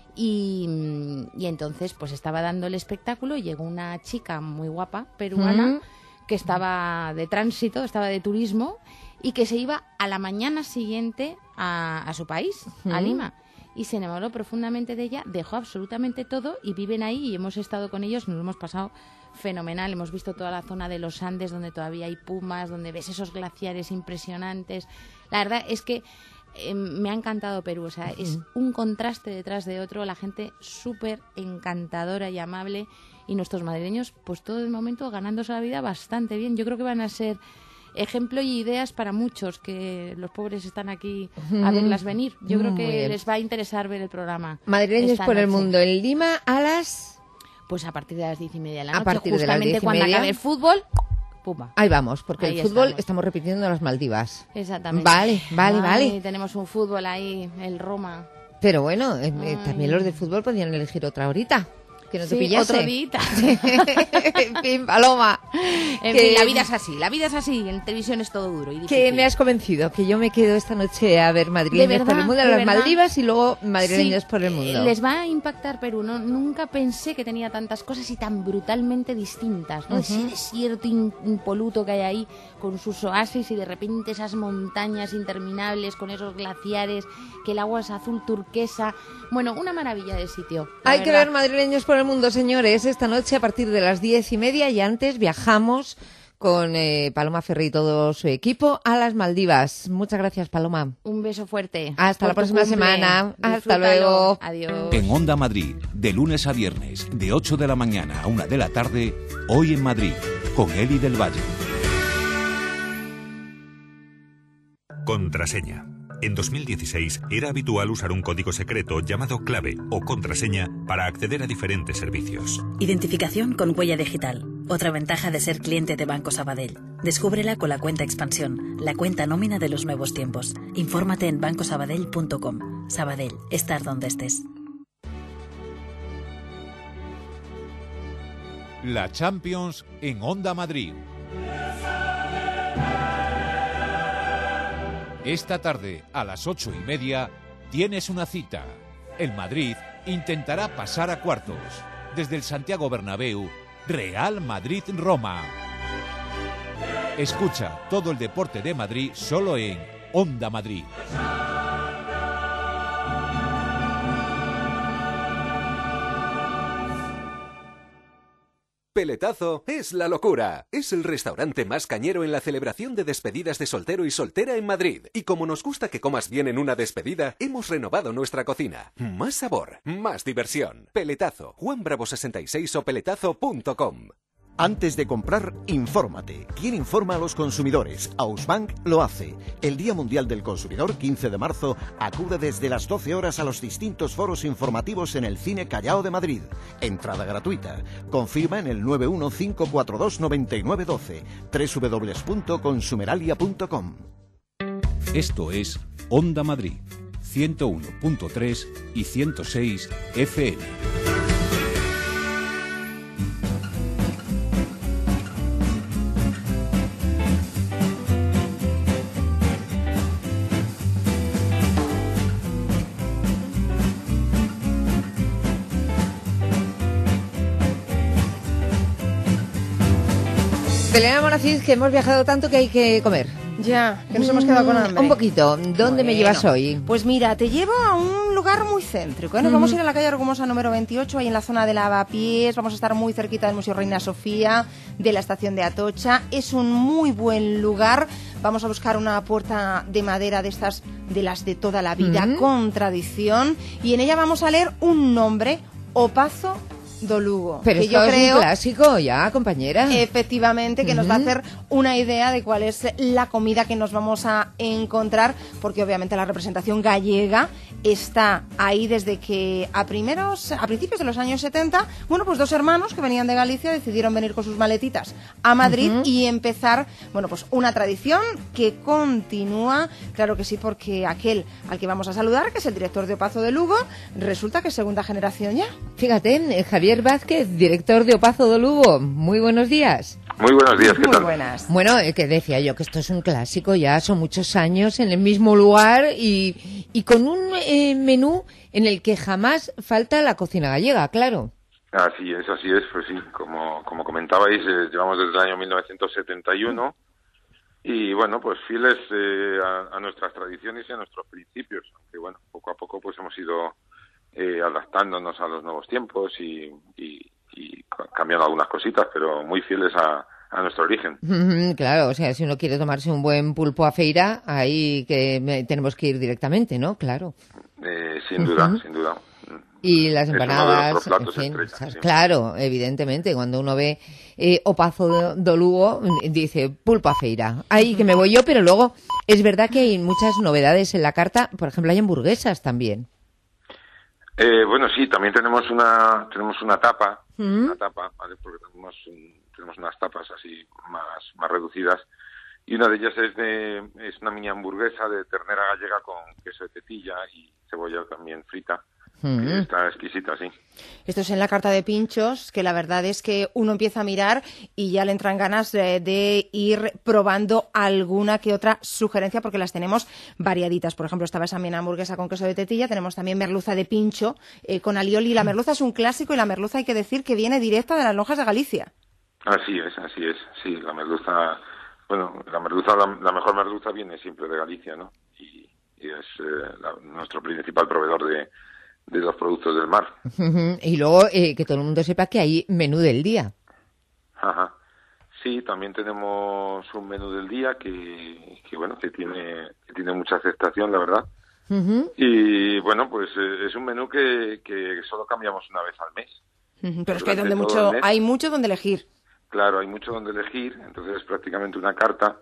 Y, y entonces pues estaba dando el espectáculo y llegó una chica muy guapa, peruana, Ujú. que estaba de tránsito, estaba de turismo y que se iba a la mañana siguiente a, a su país, a Ujú. Lima. Y se enamoró profundamente de ella, dejó absolutamente todo y viven ahí y hemos estado con ellos, nos lo hemos pasado fenomenal. Hemos visto toda la zona de los Andes donde todavía hay pumas, donde ves esos glaciares impresionantes. La verdad es que eh, me ha encantado Perú, o sea, uh-huh. es un contraste detrás de otro, la gente súper encantadora y amable, y nuestros madrileños, pues todo el momento ganándose la vida bastante bien. Yo creo que van a ser ejemplo y ideas para muchos, que los pobres están aquí a verlas venir. Yo creo que les va a interesar ver el programa. Madrileños por el mundo, en Lima a las... Pues a partir de las diez y media de la noche, a partir justamente de las diez y cuando media. acabe el fútbol... Pumba. Ahí vamos, porque ahí el fútbol estamos. estamos repitiendo las Maldivas. Exactamente. Vale, vale, Ay, vale. Tenemos un fútbol ahí, el Roma. Pero bueno, eh, también los de fútbol podían elegir otra horita. Que no te sí, pillase. otro día. En fin, Paloma. En que, fin, la vida es así, la vida es así. En televisión es todo duro y difícil. Que me has convencido, que yo me quedo esta noche a ver madrileños por el mundo, a las verdad. Maldivas y luego madrileños sí, por el mundo. Les va a impactar Perú, ¿no? Nunca pensé que tenía tantas cosas y tan brutalmente distintas, ¿no? Uh-huh. Ese desierto impoluto que hay ahí con sus oasis y de repente esas montañas interminables con esos glaciares, que el agua es azul turquesa. Bueno, una maravilla de sitio. Hay verdad. que ver madrileños por el mundo, señores, esta noche a partir de las diez y media, y antes viajamos con eh, Paloma Ferri y todo su equipo a las Maldivas. Muchas gracias, Paloma. Un beso fuerte. Hasta la próxima cumple. semana. Disfrútalo. Hasta luego. Adiós. En Onda Madrid, de lunes a viernes, de ocho de la mañana a una de la tarde, Hoy en Madrid, con Eli del Valle. Contraseña. En dos mil dieciséis era habitual usar un código secreto llamado clave o contraseña para acceder a diferentes servicios. Identificación con huella digital. Otra ventaja de ser cliente de Banco Sabadell. Descúbrela con la cuenta Expansión, la cuenta nómina de los nuevos tiempos. Infórmate en banco sabadell punto com. Sabadell, estar donde estés. La Champions en Onda Madrid. Esta tarde, a las ocho y media, tienes una cita. El Madrid intentará pasar a cuartos. Desde el Santiago Bernabéu, Real Madrid-Roma. Escucha todo el deporte de Madrid solo en Onda Madrid. Peletazo es la locura. Es el restaurante más cañero en la celebración de despedidas de soltero y soltera en Madrid. Y como nos gusta que comas bien en una despedida, hemos renovado nuestra cocina. Más sabor, más diversión. Peletazo, Juan Bravo sesenta y seis o peletazo punto com. Antes de comprar, infórmate. ¿Quién informa a los consumidores? Ausbank lo hace. El Día Mundial del Consumidor, quince de marzo, acude desde las doce horas a los distintos foros informativos en el Cine Callao de Madrid. Entrada gratuita. Confirma en el nueve uno cinco cuatro dos nueve nueve uno dos, doble u doble u doble u punto consumeralia punto com. Esto es Onda Madrid, ciento uno punto tres y ciento seis F M. Elena Moracid, que hemos viajado tanto que hay que comer. Ya, que nos hemos quedado con hambre. Un poquito. ¿Dónde bueno, me llevas hoy? Pues mira, te llevo a un lugar muy céntrico. ¿eh? Nos mm. vamos a ir a la calle Argumosa número veintiocho, ahí en la zona de Lavapiés. Vamos a estar muy cerquita del Museo Reina Sofía, de la estación de Atocha. Es un muy buen lugar. Vamos a buscar una puerta de madera de estas, de las de toda la vida, mm. con tradición. Y en ella vamos a leer un nombre, Opazo do Lugo. Pero que esto yo es creo, un clásico ya, compañera. Efectivamente, que uh-huh. nos va a hacer una idea de cuál es la comida que nos vamos a encontrar, porque obviamente la representación gallega está ahí desde que a primeros, a principios de los años setenta, bueno, pues dos hermanos que venían de Galicia decidieron venir con sus maletitas a Madrid uh-huh. y empezar, bueno, pues una tradición que continúa, claro que sí, porque aquel al que vamos a saludar, que es el director de Opazo de Lugo, resulta que es segunda generación ya. Fíjate, Javier Vázquez, director de Opazo do Lugo. Muy buenos días. Muy buenos días, ¿qué Muy tal? buenas. Bueno, eh, que decía yo que esto es un clásico ya, son muchos años en el mismo lugar y, y con un eh, menú en el que jamás falta la cocina gallega, claro. Así es, así es, pues sí, como, como comentabais, eh, llevamos desde el año mil novecientos setenta y uno y bueno, pues fieles eh, a, a nuestras tradiciones y a nuestros principios, aunque bueno, poco a poco pues hemos ido Eh, adaptándonos a los nuevos tiempos y, y, y cambiando algunas cositas, pero muy fieles a, a nuestro origen. Claro, o sea, si uno quiere tomarse un buen pulpo a feira, ahí que tenemos que ir directamente, ¿no? Claro. Eh, sin duda, uh-huh. sin duda. Y las empanadas, en fin, estrella, sí. Claro, evidentemente, cuando uno ve eh, o Pazo do Lugo, dice pulpo a feira, ahí que me voy yo, pero luego es verdad que hay muchas novedades en la carta, por ejemplo, hay hamburguesas también. Eh, bueno, sí, también tenemos una tenemos una tapa, ¿Mm? una tapa, ¿vale? Porque tenemos, tenemos unas tapas así más, más reducidas, y una de ellas es de es una mini hamburguesa de ternera gallega con queso de tetilla y cebolla también frita. Que está exquisita, sí. Esto es en la carta de pinchos, que la verdad es que uno empieza a mirar y ya le entran ganas de, de ir probando alguna que otra sugerencia, porque las tenemos variaditas. Por ejemplo, estaba esa mini hamburguesa con queso de tetilla, tenemos también merluza de pincho eh, con alioli. La merluza es un clásico y la merluza hay que decir que viene directa de las lonjas de Galicia. Así es, así es. Sí, la merluza, bueno, la merluza, la, la mejor merluza viene siempre de Galicia, ¿no? Y, y es eh, la, nuestro principal proveedor de de los productos del mar. Y luego eh, que todo el mundo sepa que hay menú del día. Ajá. Sí, también tenemos un menú del día que, que bueno, que tiene que tiene mucha aceptación, la verdad. Uh-huh. Y bueno, pues eh, es un menú que, que solo cambiamos una vez al mes. Uh-huh. Pero es que hay donde mucho hay mucho donde elegir. Claro, hay mucho donde elegir, entonces es prácticamente una carta.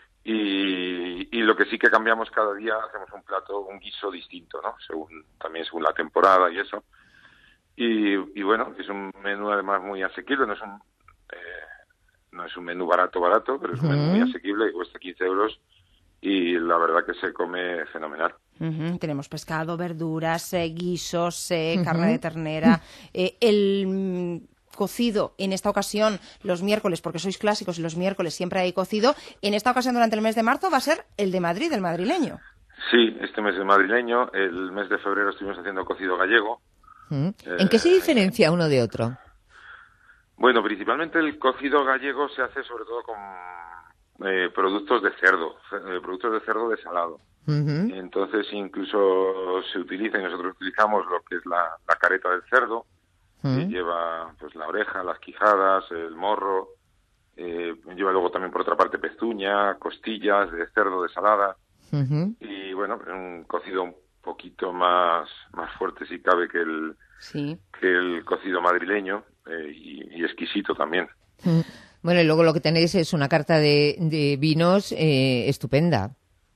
Y, y lo que sí que cambiamos cada día, hacemos un plato, un guiso distinto, ¿no? Según, también según la temporada y eso. Y, y bueno, es un menú además muy asequible, no es un eh, no es un menú barato, barato, pero es un uh-huh. menú muy asequible, que cuesta quince euros y la verdad que se come fenomenal. Uh-huh. Tenemos pescado, verduras, eh, guisos, eh, uh-huh. carne de ternera, eh, el... cocido en esta ocasión los miércoles, porque sois clásicos y los miércoles siempre hay cocido. En esta ocasión durante el mes de marzo va a ser el de Madrid, el madrileño. Sí, este mes es madrileño. El mes de febrero estuvimos haciendo cocido gallego. ¿Mm? ¿En qué se diferencia uno de otro? Bueno, principalmente el cocido gallego se hace sobre todo con eh, productos de cerdo, eh, productos de cerdo desalado. Uh-huh. Entonces incluso se utiliza, y nosotros utilizamos lo que es la, la careta del cerdo, que lleva pues la oreja, las quijadas, el morro, eh, lleva luego también por otra parte pezuña, costillas de cerdo desalada, uh-huh. y bueno, un cocido un poquito más más fuerte si cabe que el sí. que el cocido madrileño, eh, y, y exquisito también. Uh-huh. Bueno, y luego lo que tenéis es una carta de, de vinos eh, estupenda.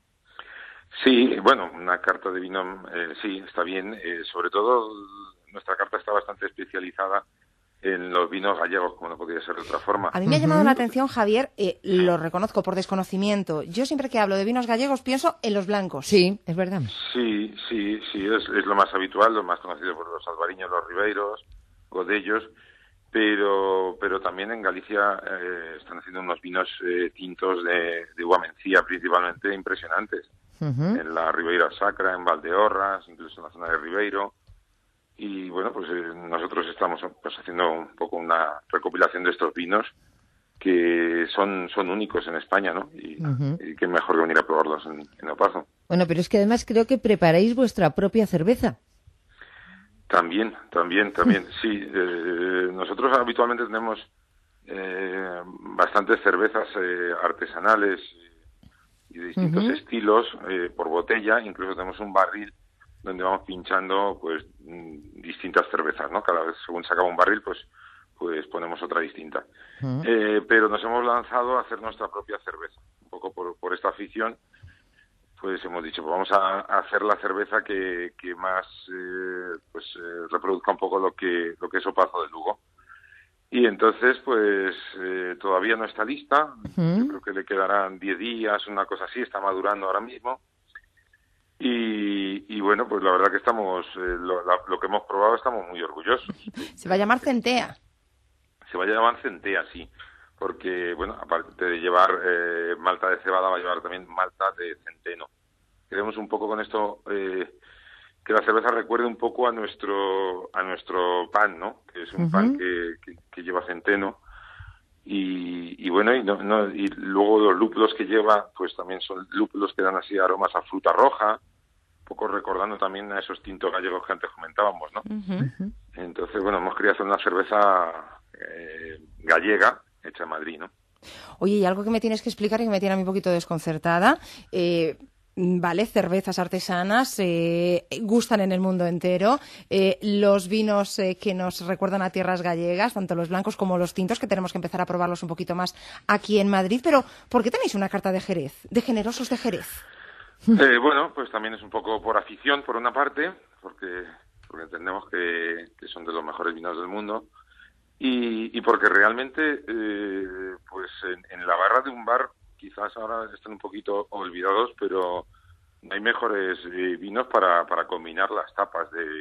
Sí, bueno, una carta de vino, eh, sí, está bien, eh, sobre todo nuestra carta está bastante especializada en los vinos gallegos, como no podría ser de otra forma. A mí me ha llamado uh-huh. la atención, Javier, eh, lo reconozco por desconocimiento. Yo siempre que hablo de vinos gallegos pienso en los blancos. Sí, es verdad. Sí, sí, sí, es, es lo más habitual, lo más conocido por los albariños, los ribeiros, godellos, pero pero también en Galicia eh, están haciendo unos vinos eh, tintos de, de uva mencía principalmente impresionantes. Uh-huh. En la Ribeira Sacra, en Valdeorras, incluso en la zona de Ribeiro. Y bueno, pues eh, nosotros estamos pues haciendo un poco una recopilación de estos vinos que son son únicos en España, ¿no? Y, uh-huh. y qué mejor que venir a probarlos en, en Opazo. Bueno, pero es que además creo que preparáis vuestra propia cerveza. También, también, también, sí. Eh, nosotros habitualmente tenemos eh, bastantes cervezas eh, artesanales y de distintos uh-huh. estilos eh, por botella. Incluso tenemos un barril donde vamos pinchando pues distintas cervezas, ¿no? Cada vez según se acaba un barril, pues pues ponemos otra distinta. Uh-huh. Eh, pero nos hemos lanzado a hacer nuestra propia cerveza, un poco por, por esta afición. Pues hemos dicho, pues vamos a, a hacer la cerveza que, que más eh, pues eh, reproduzca un poco lo que lo que es Opazo de Lugo. Y entonces, pues eh, todavía no está lista. Uh-huh. Yo creo que le quedarán diez días, una cosa así. Está madurando ahora mismo. Y, y bueno, pues la verdad que estamos, eh, lo, la, lo que hemos probado estamos muy orgullosos. Se va a llamar Centea. Se va a llamar Centea, sí. Porque, bueno, aparte de llevar eh, malta de cebada, va a llevar también malta de centeno. Queremos un poco con esto eh, que la cerveza recuerde un poco a nuestro a nuestro pan, ¿no? Que es un uh-huh. pan que, que, que lleva centeno. Y, y bueno, y, no, no, y luego los lúpulos que lleva, pues también son lúpulos que dan así aromas a fruta roja, un poco recordando también a esos tintos gallegos que antes comentábamos, ¿no? Uh-huh. Entonces, bueno, hemos querido hacer una cerveza eh, gallega, hecha en Madrid, ¿no? Oye, y algo que me tienes que explicar y que me tiene a mí un poquito desconcertada. Eh, vale, cervezas artesanas, eh, gustan en el mundo entero. Eh, los vinos eh, que nos recuerdan a tierras gallegas, tanto los blancos como los tintos, que tenemos que empezar a probarlos un poquito más aquí en Madrid. Pero, ¿por qué tenéis una carta de Jerez, de generosos de Jerez? Eh, bueno, pues también es un poco por afición, por una parte, porque, porque entendemos que, que son de los mejores vinos del mundo. Y, y porque realmente, eh, pues en, en la barra de un bar, quizás ahora están un poquito olvidados, pero no hay mejores eh, vinos para, para combinar las tapas de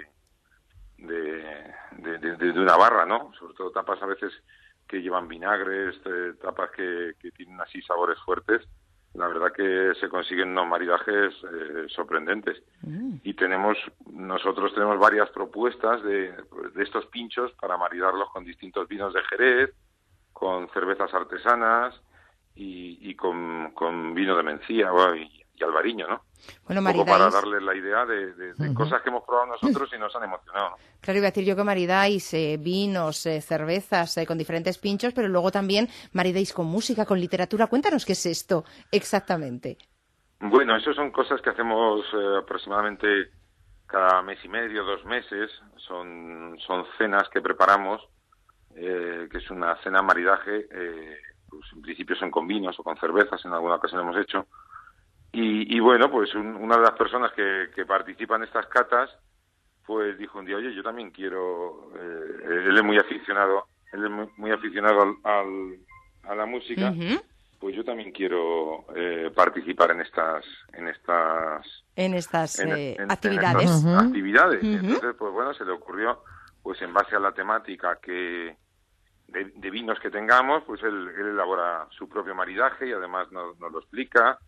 de, de, de, de una barra, ¿no? Sobre todo tapas a veces que llevan vinagres, eh, tapas que, que tienen así sabores fuertes. La verdad que se consiguen unos maridajes eh, sorprendentes. Mm. Y tenemos, nosotros tenemos varias propuestas de, de estos pinchos para maridarlos con distintos vinos de Jerez, con cervezas artesanas y, y con, con vino de Mencía y, y albariño, ¿no? Bueno, un poco maridáis... para darles la idea de, de, de uh-huh. cosas que hemos probado nosotros y nos han emocionado, ¿no? Claro, iba a decir yo que maridáis eh, vinos, eh, cervezas eh, con diferentes pinchos, pero luego también maridáis con música, con literatura. Cuéntanos qué es esto exactamente. Bueno, eso son cosas que hacemos eh, aproximadamente cada mes y medio, dos meses. Son, son cenas que preparamos, eh, que es una cena maridaje, eh, pues en principio son con vinos o con cervezas, en alguna ocasión hemos hecho. Y, y bueno, pues un, una de las personas que, que participa en estas catas, pues dijo un día, oye, yo también quiero, eh, él es muy aficionado, él es muy, muy aficionado al, al, a la música, uh-huh. pues yo también quiero eh, participar en estas, en estas, en estas en, eh, en, actividades. En estas uh-huh. actividades. Uh-huh. Entonces, pues bueno, se le ocurrió, pues en base a la temática que de, de vinos que tengamos, pues él, él elabora su propio maridaje y además nos, nos lo explica.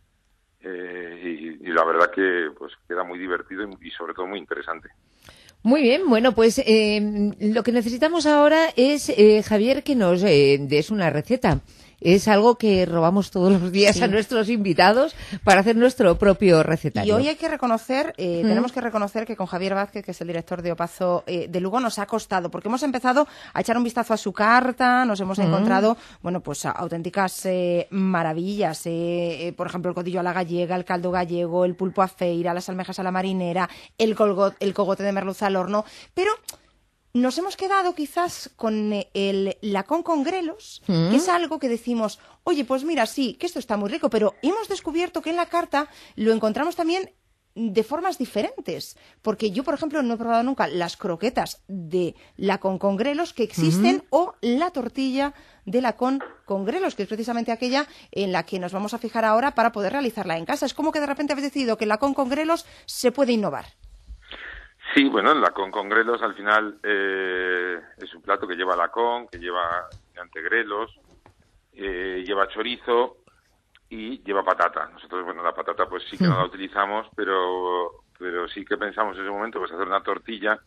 Eh, y, y la verdad que pues queda muy divertido y, y sobre todo muy interesante. Muy bien, bueno, pues eh, lo que necesitamos ahora es, eh, Javier, que nos eh, des una receta. Es algo que robamos todos los días sí. a nuestros invitados para hacer nuestro propio recetario. Y hoy hay que reconocer, eh, mm. tenemos que reconocer que con Javier Vázquez, que es el director de Opazo eh, de Lugo, nos ha costado, porque hemos empezado a echar un vistazo a su carta, nos hemos mm. encontrado, bueno, pues auténticas eh, maravillas, eh, eh, por ejemplo, el codillo a la gallega, el caldo gallego, el pulpo a feira, las almejas a la marinera, el, colgot, el cogote de merluza al horno, pero... nos hemos quedado quizás con el lacón con grelos, mm. que es algo que decimos, oye, pues mira, sí, que esto está muy rico, pero hemos descubierto que en la carta lo encontramos también de formas diferentes. Porque yo, por ejemplo, no he probado nunca las croquetas de lacón con grelos que existen mm. o la tortilla de lacón con grelos, que es precisamente aquella en la que nos vamos a fijar ahora para poder realizarla en casa. Es como que de repente habéis decidido que el lacón con grelos se puede innovar. Sí, bueno, el lacón con grelos al final eh, es un plato que lleva lacón, que lleva antegrelos, eh, lleva chorizo y lleva patata. Nosotros, bueno, la patata pues sí que no la utilizamos, pero pero sí que pensamos en ese momento pues hacer una tortilla,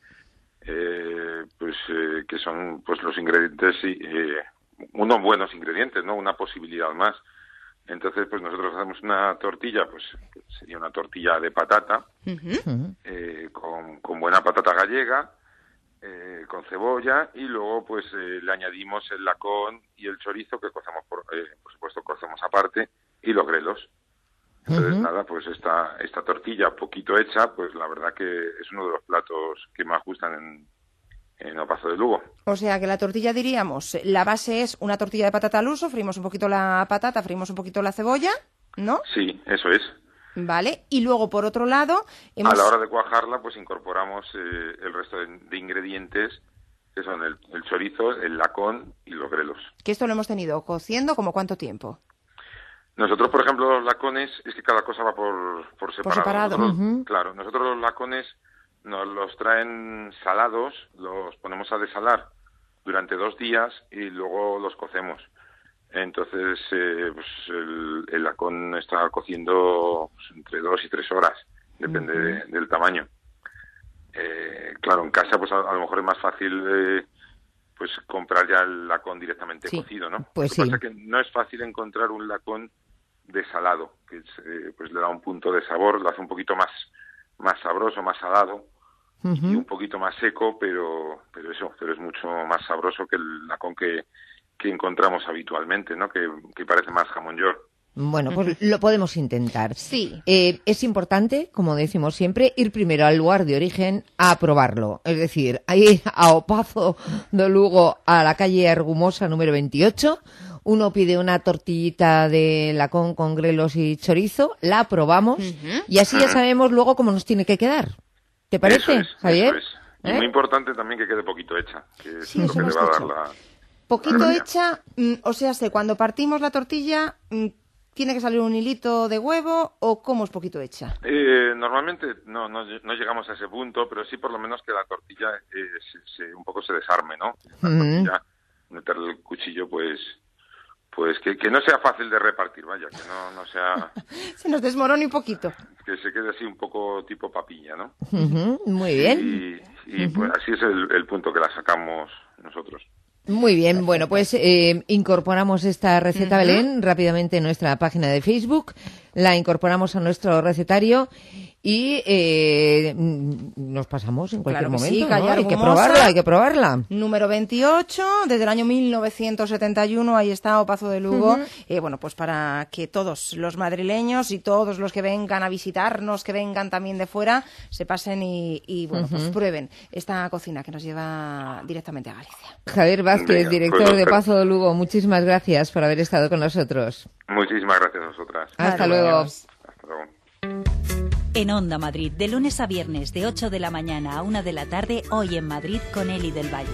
eh, pues eh, que son pues los ingredientes, eh, unos buenos ingredientes, ¿no? Una posibilidad más. Entonces, pues nosotros hacemos una tortilla, pues sería una tortilla de patata, uh-huh. eh, con, con buena patata gallega, eh, con cebolla, y luego pues eh, le añadimos el lacón y el chorizo que cocemos, por, eh, por supuesto, cocemos aparte, y los grelos. Entonces, uh-huh. nada, pues esta, esta tortilla poquito hecha, pues la verdad que es uno de los platos que más gustan en, en Opazo de Lugo. O sea que la tortilla, diríamos, la base es una tortilla de patata al uso, freímos un poquito la patata, freímos un poquito la cebolla, ¿no? Sí, eso es. Vale, y luego por otro lado... Hemos... A la hora de cuajarla, pues incorporamos eh, el resto de, de ingredientes, que son el, el chorizo, el lacón y los grelos. Que esto lo hemos tenido cociendo, ¿como cuánto tiempo? Nosotros, por ejemplo, los lacones, es que cada cosa va por, por separado. Por separado. Nosotros, uh-huh. Claro, nosotros los lacones nos los traen salados, los ponemos a desalar durante dos días y luego los cocemos. Entonces, eh, pues el, el lacón está cociendo pues, entre dos y tres horas, depende uh-huh. de, del tamaño. Eh, claro, en casa pues a, a lo mejor es más fácil eh, pues comprar ya el lacón directamente sí. cocido, ¿no? Pues Lo que sí. pasa es que no es fácil encontrar un lacón desalado, que es, eh, pues le da un punto de sabor, lo hace un poquito más más sabroso, más salado uh-huh. y un poquito más seco, pero pero eso, pero es mucho más sabroso que el lacón que, que encontramos habitualmente, ¿no? Que, que parece más jamón york. Bueno, pues lo podemos intentar. Sí. Eh, es importante, como decimos siempre, ir primero al lugar de origen a probarlo. Es decir, a ir a Opazo de Lugo, a la calle Argumosa número veintiocho. Uno pide una tortillita de lacón con grelos y chorizo, la probamos uh-huh. y así ya sabemos luego cómo nos tiene que quedar. ¿Te parece, eso es, Javier? Eso es. Y ¿Eh? muy importante también que quede poquito hecha, que sí, es lo que le va a dar la... Poquito la hecha, mm, o sea, sé, cuando partimos la tortilla... Mm, ¿tiene que salir un hilito de huevo o cómo es poquito hecha? Eh, normalmente no, no, no llegamos a ese punto, pero sí por lo menos que la tortilla eh, se, se, un poco se desarme, ¿no? La uh-huh. tortilla, meterle el cuchillo, pues pues que, que no sea fácil de repartir, vaya, que no, no sea... se nos desmorone un poquito. Que se quede así un poco tipo papilla, ¿no? Uh-huh. Muy bien. Y, y uh-huh. pues así es el, el punto que la sacamos nosotros. Muy bien, bueno, pues eh, incorporamos esta receta, uh-huh. Belén, rápidamente en nuestra página de Facebook, la incorporamos a nuestro recetario y eh, nos pasamos en cualquier claro momento, sí, ¿no? Argumosa, Hay que probarla, hay que probarla. Número veintiocho, desde el año mil novecientos setenta y uno, ahí está Opazo de Lugo. Uh-huh. Eh, bueno, pues para que todos los madrileños y todos los que vengan a visitarnos, que vengan también de fuera, se pasen y, y bueno, uh-huh. pues prueben esta cocina que nos lleva directamente a Galicia. Javier Vázquez, Venga, director pues, de Opazo de Lugo, muchísimas gracias por haber estado con nosotros. Muchísimas gracias a vosotras. Hasta luego. Hasta luego. En Onda Madrid, de lunes a viernes, de ocho de la mañana a una de la tarde, Hoy en Madrid con Eli del Valle.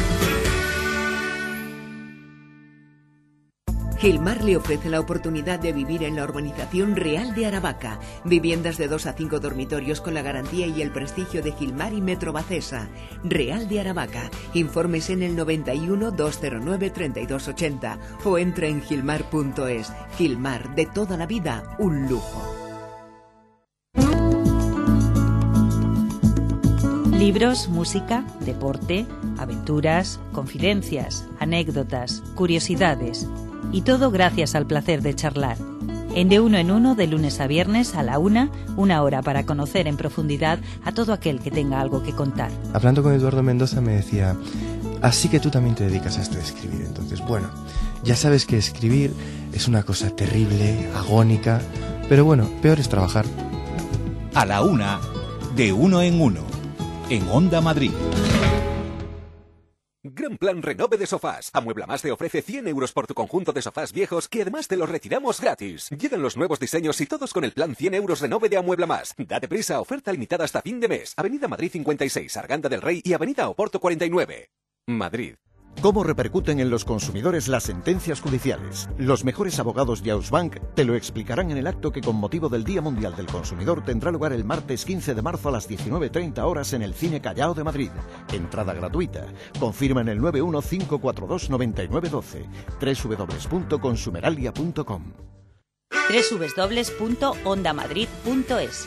Gilmar le ofrece la oportunidad de vivir en la urbanización Real de Aravaca. Viviendas de dos a cinco dormitorios con la garantía y el prestigio de Gilmar y Metro Bacesa. Real de Aravaca. Informes en el noventa y uno, doscientos nueve, treinta y dos ochenta o entra en gilmar punto es. Gilmar, de toda la vida, un lujo. Libros, música, deporte, aventuras, confidencias, anécdotas, curiosidades. Y todo gracias al placer de charlar. En De Uno en Uno, de lunes a viernes a la una, una hora para conocer en profundidad a todo aquel que tenga algo que contar. Hablando con Eduardo Mendoza me decía, así que tú también te dedicas a esto de escribir. Entonces, bueno, ya sabes que escribir es una cosa terrible, agónica, pero bueno, peor es trabajar. A la una, De Uno en Uno, en Onda Madrid. Gran plan renove de sofás. Amuebla Más te ofrece cien euros por tu conjunto de sofás viejos que además te los retiramos gratis. Llegan los nuevos diseños y todos con el plan cien euros renove de Amuebla Más. Date prisa, oferta limitada hasta fin de mes. Avenida Madrid cincuenta y seis, Arganda del Rey y Avenida Oporto cuarenta y nueve. Madrid. ¿Cómo repercuten en los consumidores las sentencias judiciales? Los mejores abogados de Ausbank te lo explicarán en el acto que con motivo del Día Mundial del Consumidor tendrá lugar el martes quince de marzo a las diecinueve treinta horas en el Cine Callao de Madrid. Entrada gratuita. Confirma en el nueve uno cinco cuatro dos nueve nueve uno dos doble u doble u doble u punto consumeralia punto com. doble u doble u doble u punto onda madrid punto es.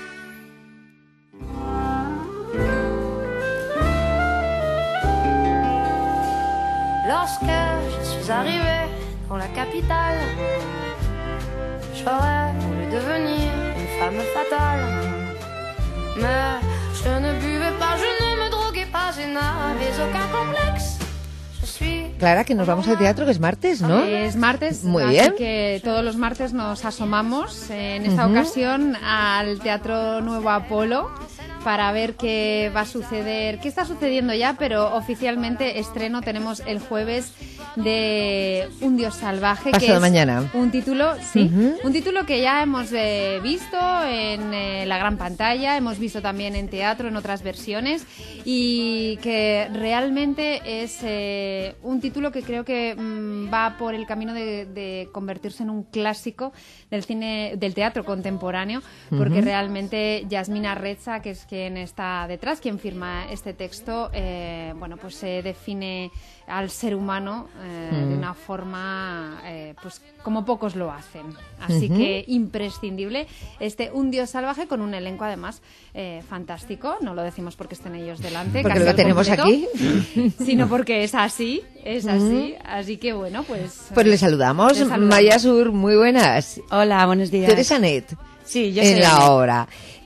Lorsque je suis arrivée dans la capitale, j'aurais voulu devenir une femme fatale. Mais je ne buvais pas, je ne me droguais pas, je n'avais aucun complexe. Je suis... Clara, que nos vamos al teatro, que es martes, ¿no? Es martes, muy así bien. Que todos los martes nos asomamos, en esta uh-huh. ocasión, al Teatro Nuevo Apolo, para ver qué va a suceder, qué está sucediendo ya, pero oficialmente estreno tenemos el jueves de Un Dios Salvaje, pasado que es mañana. Un título, sí, Uh-huh. un título que ya hemos eh, visto en eh, la gran pantalla, hemos visto también en teatro, en otras versiones, y que realmente es eh, un título que creo que mmm, va por el camino de, de convertirse en un clásico del cine, del teatro contemporáneo, porque uh-huh. realmente Yasmina Reza, que es quien está detrás, quien firma este texto, eh, bueno, pues se define al ser humano eh, mm. de una forma eh, pues como pocos lo hacen, así uh-huh. que imprescindible este Un Dios Salvaje, con un elenco además eh, fantástico, no lo decimos porque estén ellos delante, porque casi lo tenemos completo, aquí, sino porque es así, es así, uh-huh. así que bueno, pues pues le saludamos, le saludamos. Maya Sur, muy buenas. Hola, buenos días. Tú eres Anet. Sí, yo en soy la Anet. obra.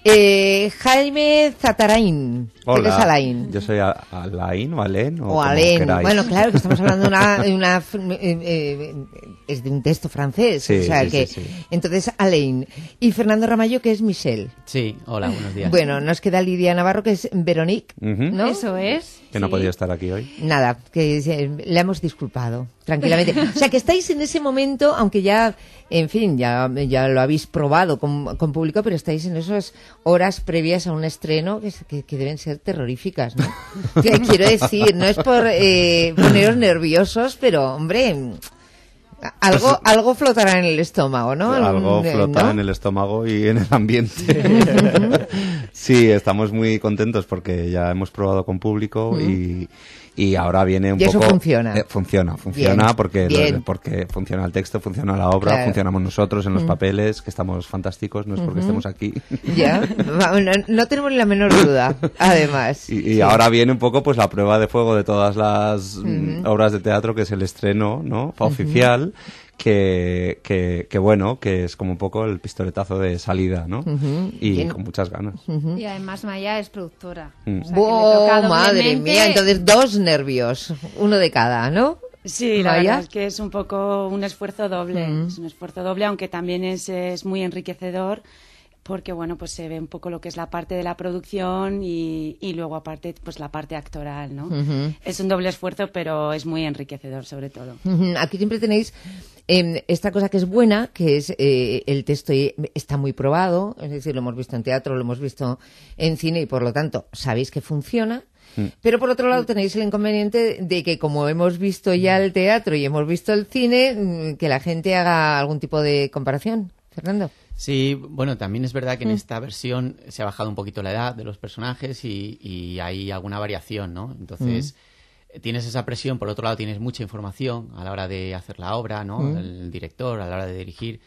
Eh, Jaime Zatarain. Hola, ¿Qué es Alain? Yo soy a- Alain o Alen o, O como Alain. queráis. Bueno, claro, que estamos hablando de una... de una eh, eh, es de un texto francés. Sí, o sea, sí, que, sí, sí. Entonces, Alain. Y Fernando Ramallo, que es Michelle. Sí, hola, buenos días. Bueno, nos queda Lidia Navarro, que es Veronique, Ujú. ¿no? Eso es. Que no sí. podía estar aquí hoy. Nada, que eh, le hemos disculpado, tranquilamente. O sea, que estáis en ese momento, aunque ya, en fin, ya, ya lo habéis probado con, con público, pero estáis en esas horas previas a un estreno que, que, que deben ser terroríficas, ¿no? Que quiero decir, no es por eh, poneros nerviosos, pero, hombre, algo, algo flotará en el estómago, ¿no? Algo Eh, flota ¿no? en el estómago y en el ambiente. Sí, estamos muy contentos porque ya hemos probado con público Mm. y, y ahora viene un Y eso poco... funciona. Eh, funciona, funciona Bien, porque, bien. porque funciona el texto, funciona la obra, Claro. funcionamos nosotros en los Mm. papeles, que estamos fantásticos, no es porque Ujú. estemos aquí. Ya, va- no, no tenemos ni la menor duda, además. Y, y Sí. ahora viene un poco pues la prueba de fuego de todas las mm, Ujú. obras de teatro, que es el estreno, ¿no? Oficial, que, que, que bueno, que es como un poco el pistoletazo de salida, ¿no? Ujú. Y Bien. con muchas ganas. Y además Maya es productora. Mm. O sea, que le ¡Oh, toca madre doblemente. mía! Entonces, dos nervios, uno de cada, ¿no? Sí, la Maya. verdad es que es un poco un esfuerzo doble. Mm. Es un esfuerzo doble, aunque también es, es muy enriquecedor, porque bueno, pues se ve un poco lo que es la parte de la producción y, y luego aparte pues la parte actoral, ¿no? Ujú. Es un doble esfuerzo, pero es muy enriquecedor sobre todo. Ujú. Aquí siempre tenéis eh, esta cosa que es buena, que es eh, el texto y- está muy probado, es decir, lo hemos visto en teatro, lo hemos visto en cine y por lo tanto sabéis que funciona. Pero por otro lado tenéis el inconveniente de que como hemos visto ya el teatro y hemos visto el cine, mm, que la gente haga algún tipo de comparación. Fernando. Sí, bueno, también es verdad que en Mm. esta versión se ha bajado un poquito la edad de los personajes y, y hay alguna variación, ¿no? Entonces, eh, tienes esa presión, por otro lado tienes mucha información a la hora de hacer la obra, ¿no? Mm. El director, a la hora de dirigir.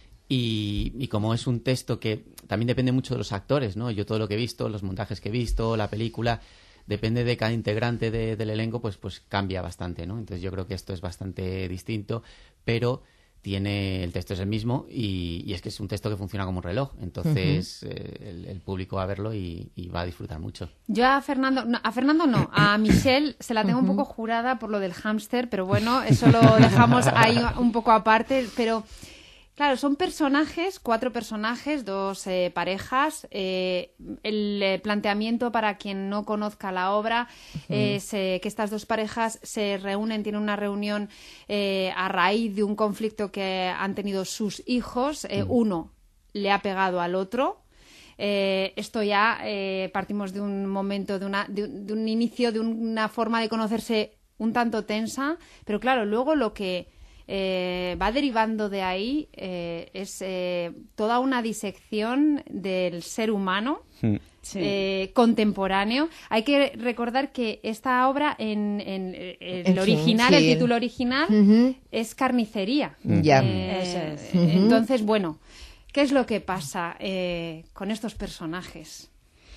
Y, y como es un texto que también depende mucho de los actores, ¿no? Yo todo lo que he visto, los montajes que he visto, la película, depende de cada integrante de- del elenco, pues, pues cambia bastante, ¿no? Entonces yo creo que esto es bastante distinto, pero tiene el texto es el mismo y, y es que es un texto que funciona como un reloj. Entonces eh, el, el público va a verlo y, y va a disfrutar mucho. Yo a Fernando, no, a Fernando no, a Michelle se la tengo un poco jurada por lo del hámster, pero bueno, eso lo dejamos ahí un poco aparte, pero claro, son personajes, cuatro personajes, dos eh, parejas. Eh, el eh, planteamiento para quien no conozca la obra es eh, que estas dos parejas se reúnen, tienen una reunión eh, a raíz de un conflicto que han tenido sus hijos. Eh, Uno le ha pegado al otro. Eh, esto ya eh, partimos de un momento, de, una, de, un, de un inicio, de una forma de conocerse un tanto tensa, pero claro, luego lo que eh, va derivando de ahí eh, es eh, toda una disección del ser humano Sí. eh, contemporáneo. Hay que recordar que esta obra en, en, eh, el En fin, original, sí. el título original Ujú. es Carnicería. Ya. Eh, Eso es. Ujú. Entonces, bueno, ¿qué es lo que pasa eh, con estos personajes?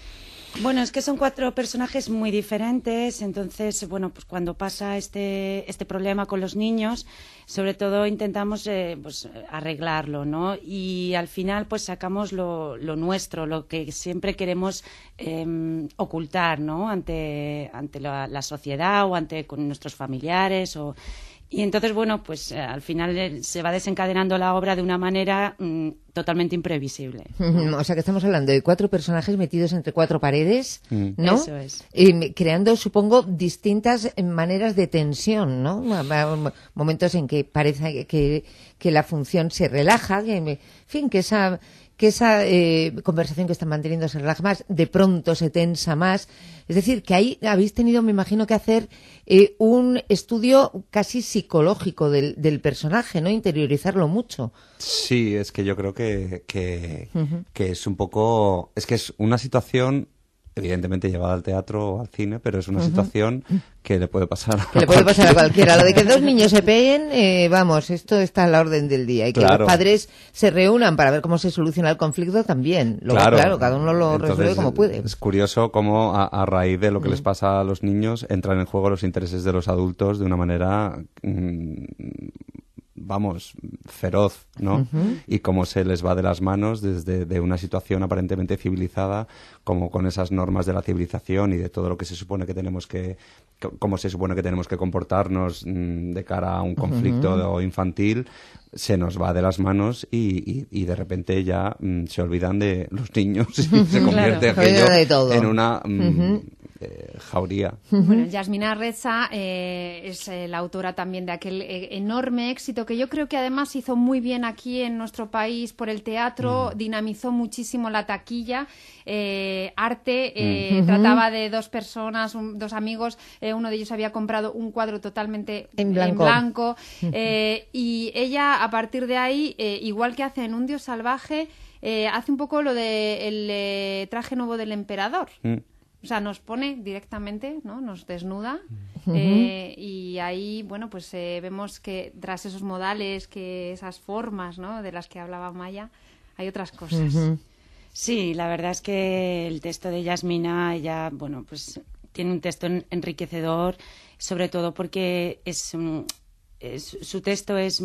Bueno, es que son cuatro personajes muy diferentes, entonces, bueno, pues cuando pasa este, este problema con los niños, sobre todo intentamos eh, pues, arreglarlo, ¿no? Y al final, pues sacamos lo, lo nuestro, lo que siempre queremos eh, ocultar, ¿no? Ante, ante la, la sociedad o ante con nuestros familiares o... Y entonces, bueno, pues eh, al final eh, se va desencadenando la obra de una manera mm, totalmente imprevisible. Ujú. O sea que estamos hablando de cuatro personajes metidos entre cuatro paredes, Mm. ¿no? Eso es. Y creando, supongo, distintas eh, maneras de tensión, ¿no? M- Momentos en que parece que, que la función se relaja, que, en fin, que esa que esa eh, conversación que están manteniendo se relaja más, de pronto se tensa más. Es decir, que ahí habéis tenido, me imagino, que hacer eh, un estudio casi psicológico del, del personaje, ¿no? Interiorizarlo mucho. Sí, es que yo creo que, que, Ujú. que es un poco... Es que es una situación, evidentemente llevada al teatro o al cine, pero es una Ujú. situación que le puede pasar a Que le puede pasar a cualquiera. cualquiera. Lo de que dos niños se peguen, eh, vamos, esto está a la orden del día. Y que Claro. los padres se reúnan para ver cómo se soluciona el conflicto también. Luego, claro, cada uno lo Entonces, resuelve como puede. Es curioso cómo a, a raíz de lo que Mm. les pasa a los niños entran en juego los intereses de los adultos de una manera mm, vamos, feroz, ¿no? Uh-huh. Y cómo se les va de las manos desde de una situación aparentemente civilizada, como con esas normas de la civilización y de todo lo que se supone que tenemos que, cómo se supone que tenemos que comportarnos mmm, de cara a un conflicto uh-huh. infantil, se nos va de las manos y, y, y de repente ya mmm, se olvidan de los niños y se convierte claro, aquello de todo. en una mmm, uh-huh. eh, jauría. Bueno, Yasmina Reza eh, es eh, la autora también de aquel eh, enorme éxito que yo creo que además hizo muy bien aquí en nuestro país por el teatro, mm. dinamizó muchísimo la taquilla, eh, arte, eh, mm. trataba de dos personas, un, dos amigos, eh, uno de ellos había comprado un cuadro totalmente en blanco, en blanco eh, y ella a partir de ahí, eh, igual que hace en Un Dios salvaje, eh, hace un poco lo de el eh, traje nuevo del emperador. Mm. O sea, nos pone directamente, ¿no? Nos desnuda uh-huh. eh, y ahí, bueno, pues eh, vemos que tras esos modales, que esas formas, ¿no? De las que hablaba Maya, hay otras cosas. Uh-huh. Sí, la verdad es que el texto de Yasmina, ella, bueno, pues tiene un texto enriquecedor, sobre todo porque es, es su texto es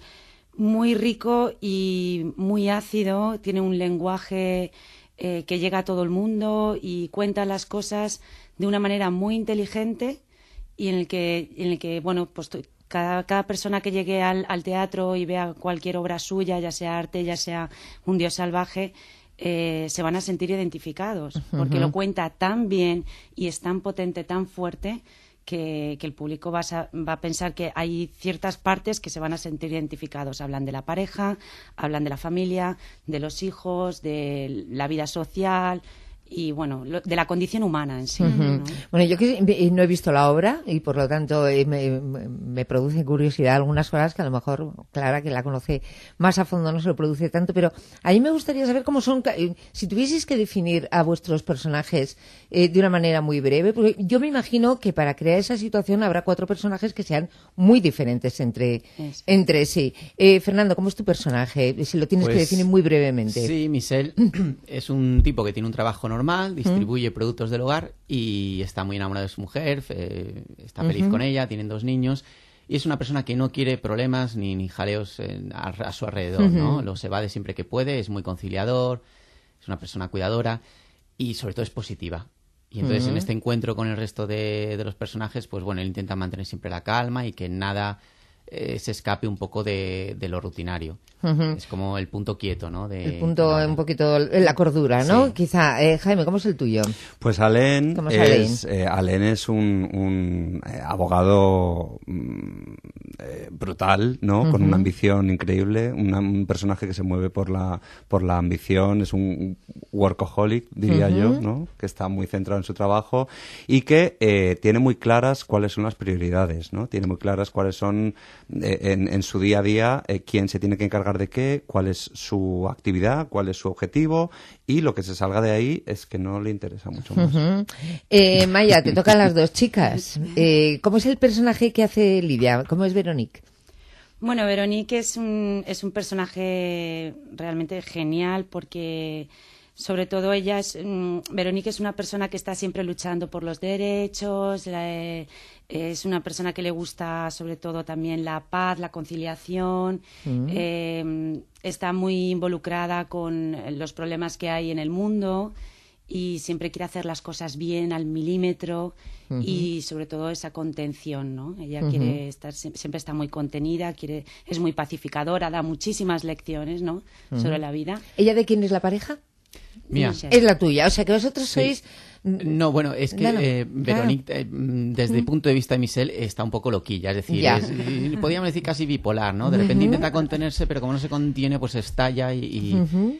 muy rico y muy ácido, tiene un lenguaje Eh, que llega a todo el mundo y cuenta las cosas de una manera muy inteligente y en el que, en el que bueno, pues cada, cada persona que llegue al, al teatro y vea cualquier obra suya, ya sea arte, ya sea Un Dios salvaje, eh, se van a sentir identificados, uh-huh. porque lo cuenta tan bien y es tan potente, tan fuerte, Que, que el público va a, va a pensar que hay ciertas partes que se van a sentir identificados. Hablan de la pareja, hablan de la familia, de los hijos, de la vida social y, bueno, lo, de la condición humana en sí. Uh-huh. ¿no? Bueno, yo que no he visto la obra y, por lo tanto, eh, me, me produce curiosidad algunas cosas que a lo mejor Clara, que la conoce más a fondo, no se lo produce tanto, pero a mí me gustaría saber cómo son, si tuvieseis que definir a vuestros personajes eh, de una manera muy breve, porque yo me imagino que para crear esa situación habrá cuatro personajes que sean muy diferentes entre, entre sí. Eh, Fernando, ¿cómo es tu personaje? Si lo tienes pues, que definir muy brevemente. Sí, Michelle es un tipo que tiene un trabajo normal, normal, distribuye mm. productos del hogar y está muy enamorado de su mujer, eh, está feliz uh-huh. con ella, tienen dos niños y es una persona que no quiere problemas ni, ni jaleos en, a, a su alrededor, uh-huh. ¿no? Los evade siempre que puede, es muy conciliador, es una persona cuidadora y sobre todo es positiva. Y entonces uh-huh. en este encuentro con el resto de, de los personajes, pues bueno, él intenta mantener siempre la calma y que nada eh, se escape un poco de, de lo rutinario. Uh-huh. Es como el punto quieto, ¿no? De, el punto, de la... un poquito, la cordura, ¿no? Sí. Quizá. Eh, Jaime, ¿cómo es el tuyo? Pues Alain ¿Cómo es, es, eh, Alain es un, un eh, abogado mm, eh, brutal, ¿no? Uh-huh. Con una ambición increíble, una, un personaje que se mueve por la, por la ambición, es un workaholic, diría uh-huh. yo, ¿no? Que está muy centrado en su trabajo y que eh, tiene muy claras cuáles son las prioridades, ¿no? Tiene muy claras cuáles son, eh, en, en su día a día, eh, quién se tiene que encargar de qué, cuál es su actividad, cuál es su objetivo y lo que se salga de ahí es que no le interesa mucho más. Uh-huh. eh, Maya, te tocan las dos chicas. Eh, ¿Cómo es el personaje que hace Lidia? ¿Cómo es Veronique? Bueno, Veronique es un, es un personaje realmente genial porque sobre todo ella es, um, Veronique es una persona que está siempre luchando por los derechos, la, eh, es una persona que le gusta sobre todo también la paz, la conciliación, mm. eh, está muy involucrada con los problemas que hay en el mundo y siempre quiere hacer las cosas bien, al milímetro uh-huh. y sobre todo esa contención, ¿no? Ella uh-huh. quiere estar, siempre está muy contenida, quiere, es muy pacificadora, da muchísimas lecciones, ¿no? Uh-huh. sobre la vida. ¿Ella de quién es la pareja? Mía. Es la tuya, o sea que vosotros sí. sois... No, bueno, es que no, no. Eh, Veronique, claro. eh, desde el punto de vista de Michelle, está un poco loquilla, es decir, es, podríamos decir casi bipolar, ¿no? De repente uh-huh. intenta contenerse, pero como no se contiene, pues estalla y, y, uh-huh.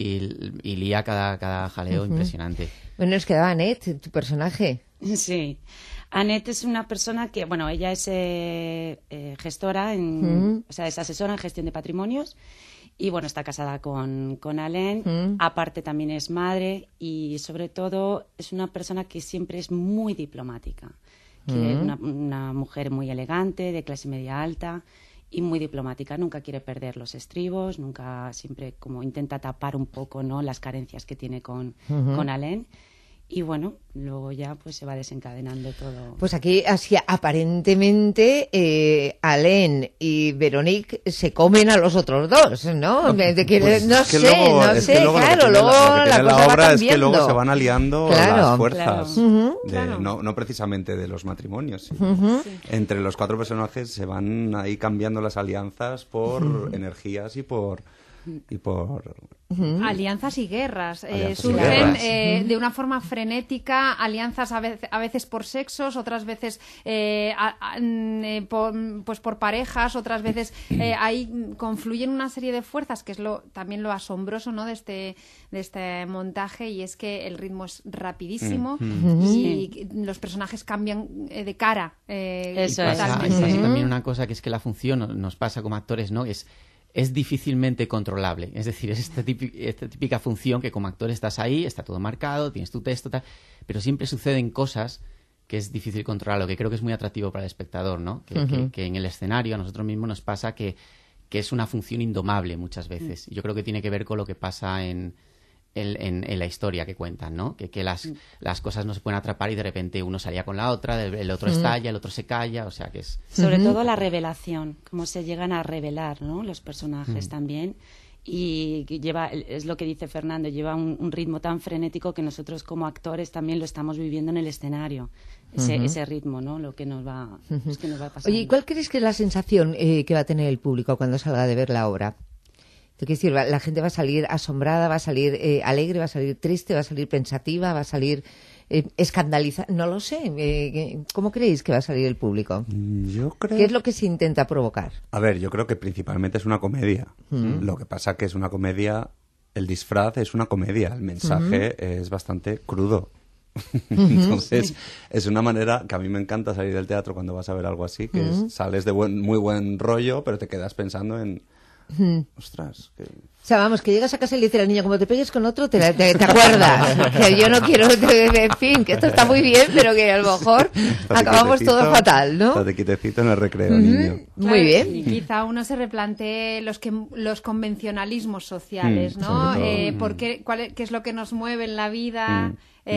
y, y lía cada, cada jaleo uh-huh. impresionante. Bueno, nos quedaba Annette, tu personaje. Sí. Annette es una persona que, bueno, ella es eh, eh, gestora, en, uh-huh. o sea, es asesora en gestión de patrimonios. Y bueno, está casada con, con Alain, mm. aparte también es madre y sobre todo es una persona que siempre es muy diplomática. Que mm. es una, una mujer muy elegante, de clase media alta y muy diplomática. Nunca quiere perder los estribos, nunca siempre como intenta tapar un poco, ¿no? las carencias que tiene con, mm-hmm. con Alain. y bueno, luego ya pues se va desencadenando todo. Pues aquí, así aparentemente, eh, Alain y Veronique se comen a los otros dos, ¿no? De que, Pues no es que sé, luego- no es que sé, luego lo que claro, tiene luego la, lo que la tiene la cosa va obra es cambiando. que luego se van aliando Claro, las fuerzas, claro. Ujú, de- claro. no, no precisamente de los matrimonios. Sino Ujú. entre los cuatro personajes se van ahí cambiando las alianzas por Ujú. energías y por y por Alianzas y guerras. Eh, Alianzas y surgen guerras. eh, Ujú. de una forma frenética, alianzas a veces, a veces por sexos, otras veces eh, a- a- mm, eh, por, pues por parejas, otras veces eh, ahí confluyen una serie de fuerzas, que es lo también lo asombroso, ¿no?, de este de este montaje, y es que el ritmo es rapidísimo Mm. y los personajes cambian eh, de cara. eh, Y pasa, totalmente. pasa también una cosa que es que la función nos pasa como actores, ¿no? Es es difícilmente controlable. Es decir, es esta típica, esta típica función que como actor estás ahí, está todo marcado, tienes tu texto, tal, pero siempre suceden cosas que es difícil controlar, lo que creo que es muy atractivo para el espectador, ¿no? Que, Ujú. que- que en el escenario a nosotros mismos nos pasa que, que es una función indomable muchas veces. Yo creo que tiene que ver con lo que pasa en, en, en- en la historia que cuentan, ¿no? Que, que las, las cosas no se pueden atrapar y de repente uno salía con la otra, el, el otro Mm. estalla, el otro se calla, o sea que es... Sobre todo la revelación, cómo se llegan a revelar, ¿no?, los personajes Mm. también. Y que lleva, es lo que dice Fernando, lleva un, un ritmo tan frenético que nosotros como actores también lo estamos viviendo en el escenario. Ese, Ujú. ese ritmo, ¿no?, lo que nos va, Ujú. es que nos va pasando. Oye, ¿y cuál crees que es la sensación eh, que va a tener el público cuando salga de ver la obra? Te quiero decir, va- la gente va a salir asombrada, va a salir eh, alegre, va a salir triste, va a salir pensativa, va a salir eh, escandalizada. No lo sé. eh, ¿Cómo creéis que va a salir el público? Yo creo... ¿Qué es lo que se intenta provocar? A ver, yo creo que principalmente es una comedia. Mm. Lo que pasa que es una comedia, el disfraz es una comedia, el mensaje es bastante crudo. Entonces, Sí. es una manera que a mí me encanta salir del teatro cuando vas a ver algo así, que Mm. es, sales de buen, muy buen rollo, pero te quedas pensando en, Mm. ostras, que... O sea, vamos, que llegas a casa y le dices al niño, como te pegues con otro, te, la- te, te acuerdas. Que yo no quiero, en fin, que esto está muy bien, pero que a lo mejor Estate acabamos quietecito, todos fatal, ¿no? Estate quietecito en el recreo, Ujú. niño. Muy Claro, bien. Y quizá uno se replantee los que los convencionalismos sociales, Mm, ¿no? sobre todo. Eh, Mm. ¿por qué, cuál es, qué es lo que nos mueve en la vida? Mm,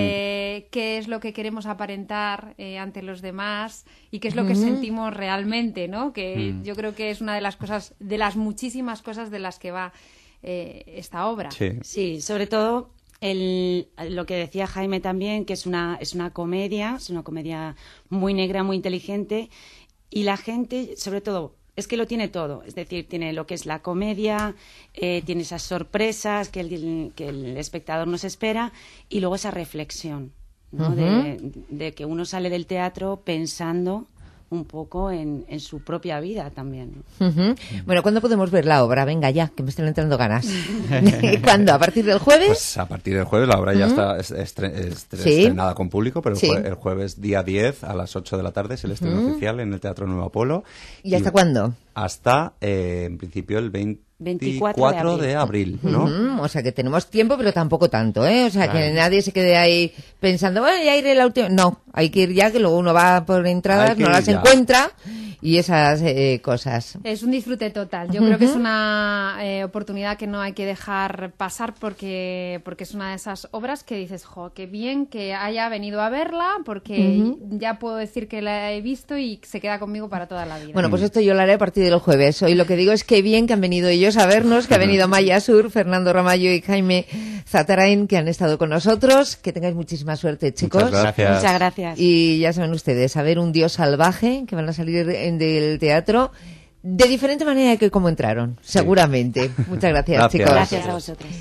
Eh, ¿Qué es lo que queremos aparentar eh, ante los demás? ¿Y qué es lo que Ujú. sentimos realmente, ¿no? Que Mm. yo creo que es una de las cosas, de las muchísimas cosas de las que va eh, esta obra. Sí, sobre todo el, lo que decía Jaime también, que es una, es una comedia, es una comedia muy negra, muy inteligente, y la gente, sobre todo, es que lo tiene todo, es decir, tiene lo que es la comedia, eh, tiene esas sorpresas que el, que el espectador nos espera, y luego esa reflexión, ¿no? Ujú. de, de que uno sale del teatro pensando un poco en, en su propia vida también. Ujú. Bueno, ¿cuándo podemos ver la obra? Venga ya, que me están entrando ganas. ¿Cuándo? ¿A partir del jueves? Pues a partir del jueves la obra ya Ujú. está es- estre- estre- Sí. estrenada con público, pero el, Sí. jue- el jueves día diez a las ocho de la tarde es el estreno Ujú. oficial en el Teatro Nuevo Apolo. ¿Y hasta cuándo? Hasta, eh, en principio, el veinticuatro, veinticuatro de abril, ¿no? Ujú, o sea que tenemos tiempo, pero tampoco tanto, ¿eh? O sea que Claro. nadie se quede ahí pensando, bueno, ya iré la última. No, hay que ir ya, que luego uno va por entradas, Hay que no ir las ya. encuentra y esas eh, cosas. Es un disfrute total. Yo creo que es Ujú. una eh, oportunidad que no hay que dejar pasar porque, porque es una de esas obras que dices, jo, qué bien que haya venido a verla porque Ujú. ya puedo decir que la he visto y se queda conmigo para toda la vida. Bueno, pues esto yo lo haré a partir del jueves. Hoy lo que digo es que bien que han venido ellos a vernos, que ha venido Maya Sur, Fernando Ramallo y Jaime Zatarain, que han estado con nosotros. Que tengáis muchísima suerte, chicos. Muchas gracias. Muchas gracias. Y ya saben ustedes, a ver un Dios salvaje, que van a salir en- del teatro de diferente manera que como entraron, seguramente. Muchas gracias, Gracias. chicos. Gracias a vosotros.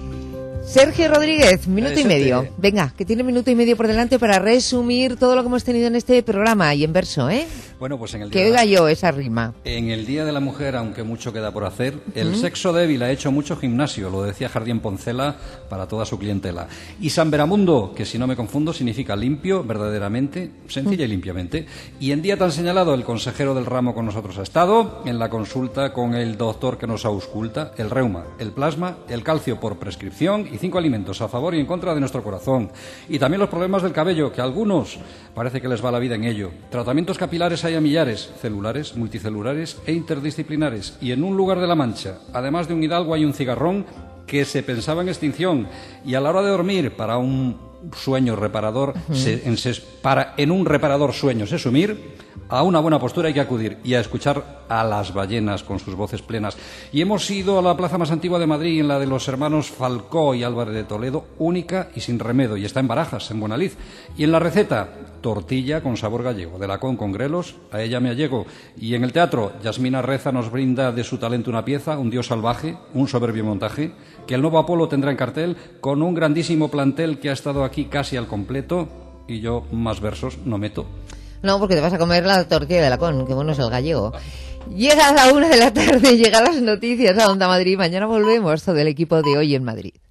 Sergio Rodríguez, minuto y Eso medio. te- Venga, que tiene minuto y medio por delante para resumir todo lo que hemos tenido en este programa y en verso, ¿eh? Bueno, pues en el Que día de oiga la- yo esa rima. En el Día de la Mujer, aunque mucho queda por hacer, el Ujú. sexo débil ha hecho mucho gimnasio, lo decía Jardín Poncela para toda su clientela. Y San Veramundo, que si no me confundo significa limpio, verdaderamente, sencilla y limpiamente. Y en día tan señalado, el consejero del ramo con nosotros ha estado, en la consulta con el doctor que nos ausculta, el reuma, el plasma, el calcio por prescripción y cinco alimentos a favor y en contra de nuestro corazón. Y también los problemas del cabello, que a algunos parece que les va la vida en ello. Tratamientos capilares hay a millares, celulares, multicelulares e interdisciplinares. Y en un lugar de la Mancha, además de un hidalgo, hay un cigarrón que se pensaba en extinción. Y a la hora de dormir, para un sueño reparador, Ujú. se, en, se- para en un reparador sueño se sumir, a una buena postura hay que acudir y a escuchar a las ballenas con sus voces plenas. Y hemos ido a la plaza más antigua de Madrid, en la de los hermanos Falcó y Álvarez de Toledo, única y sin remedio, y está en Barajas, en Buenalid. Y en la receta, tortilla con sabor gallego, de lacón con grelos, a ella me allego. Y en el teatro, Yasmina Reza nos brinda de su talento una pieza, un dios salvaje, un soberbio montaje, que el nuevo Apolo tendrá en cartel, con un grandísimo plantel que ha estado aquí casi al completo, y yo más versos no meto. No, porque te vas a comer la tortilla de lacón, que bueno es el gallego. Llega a la una de la tarde, llegan las noticias a Onda Madrid. Mañana volvemos, todo el equipo de Hoy en Madrid.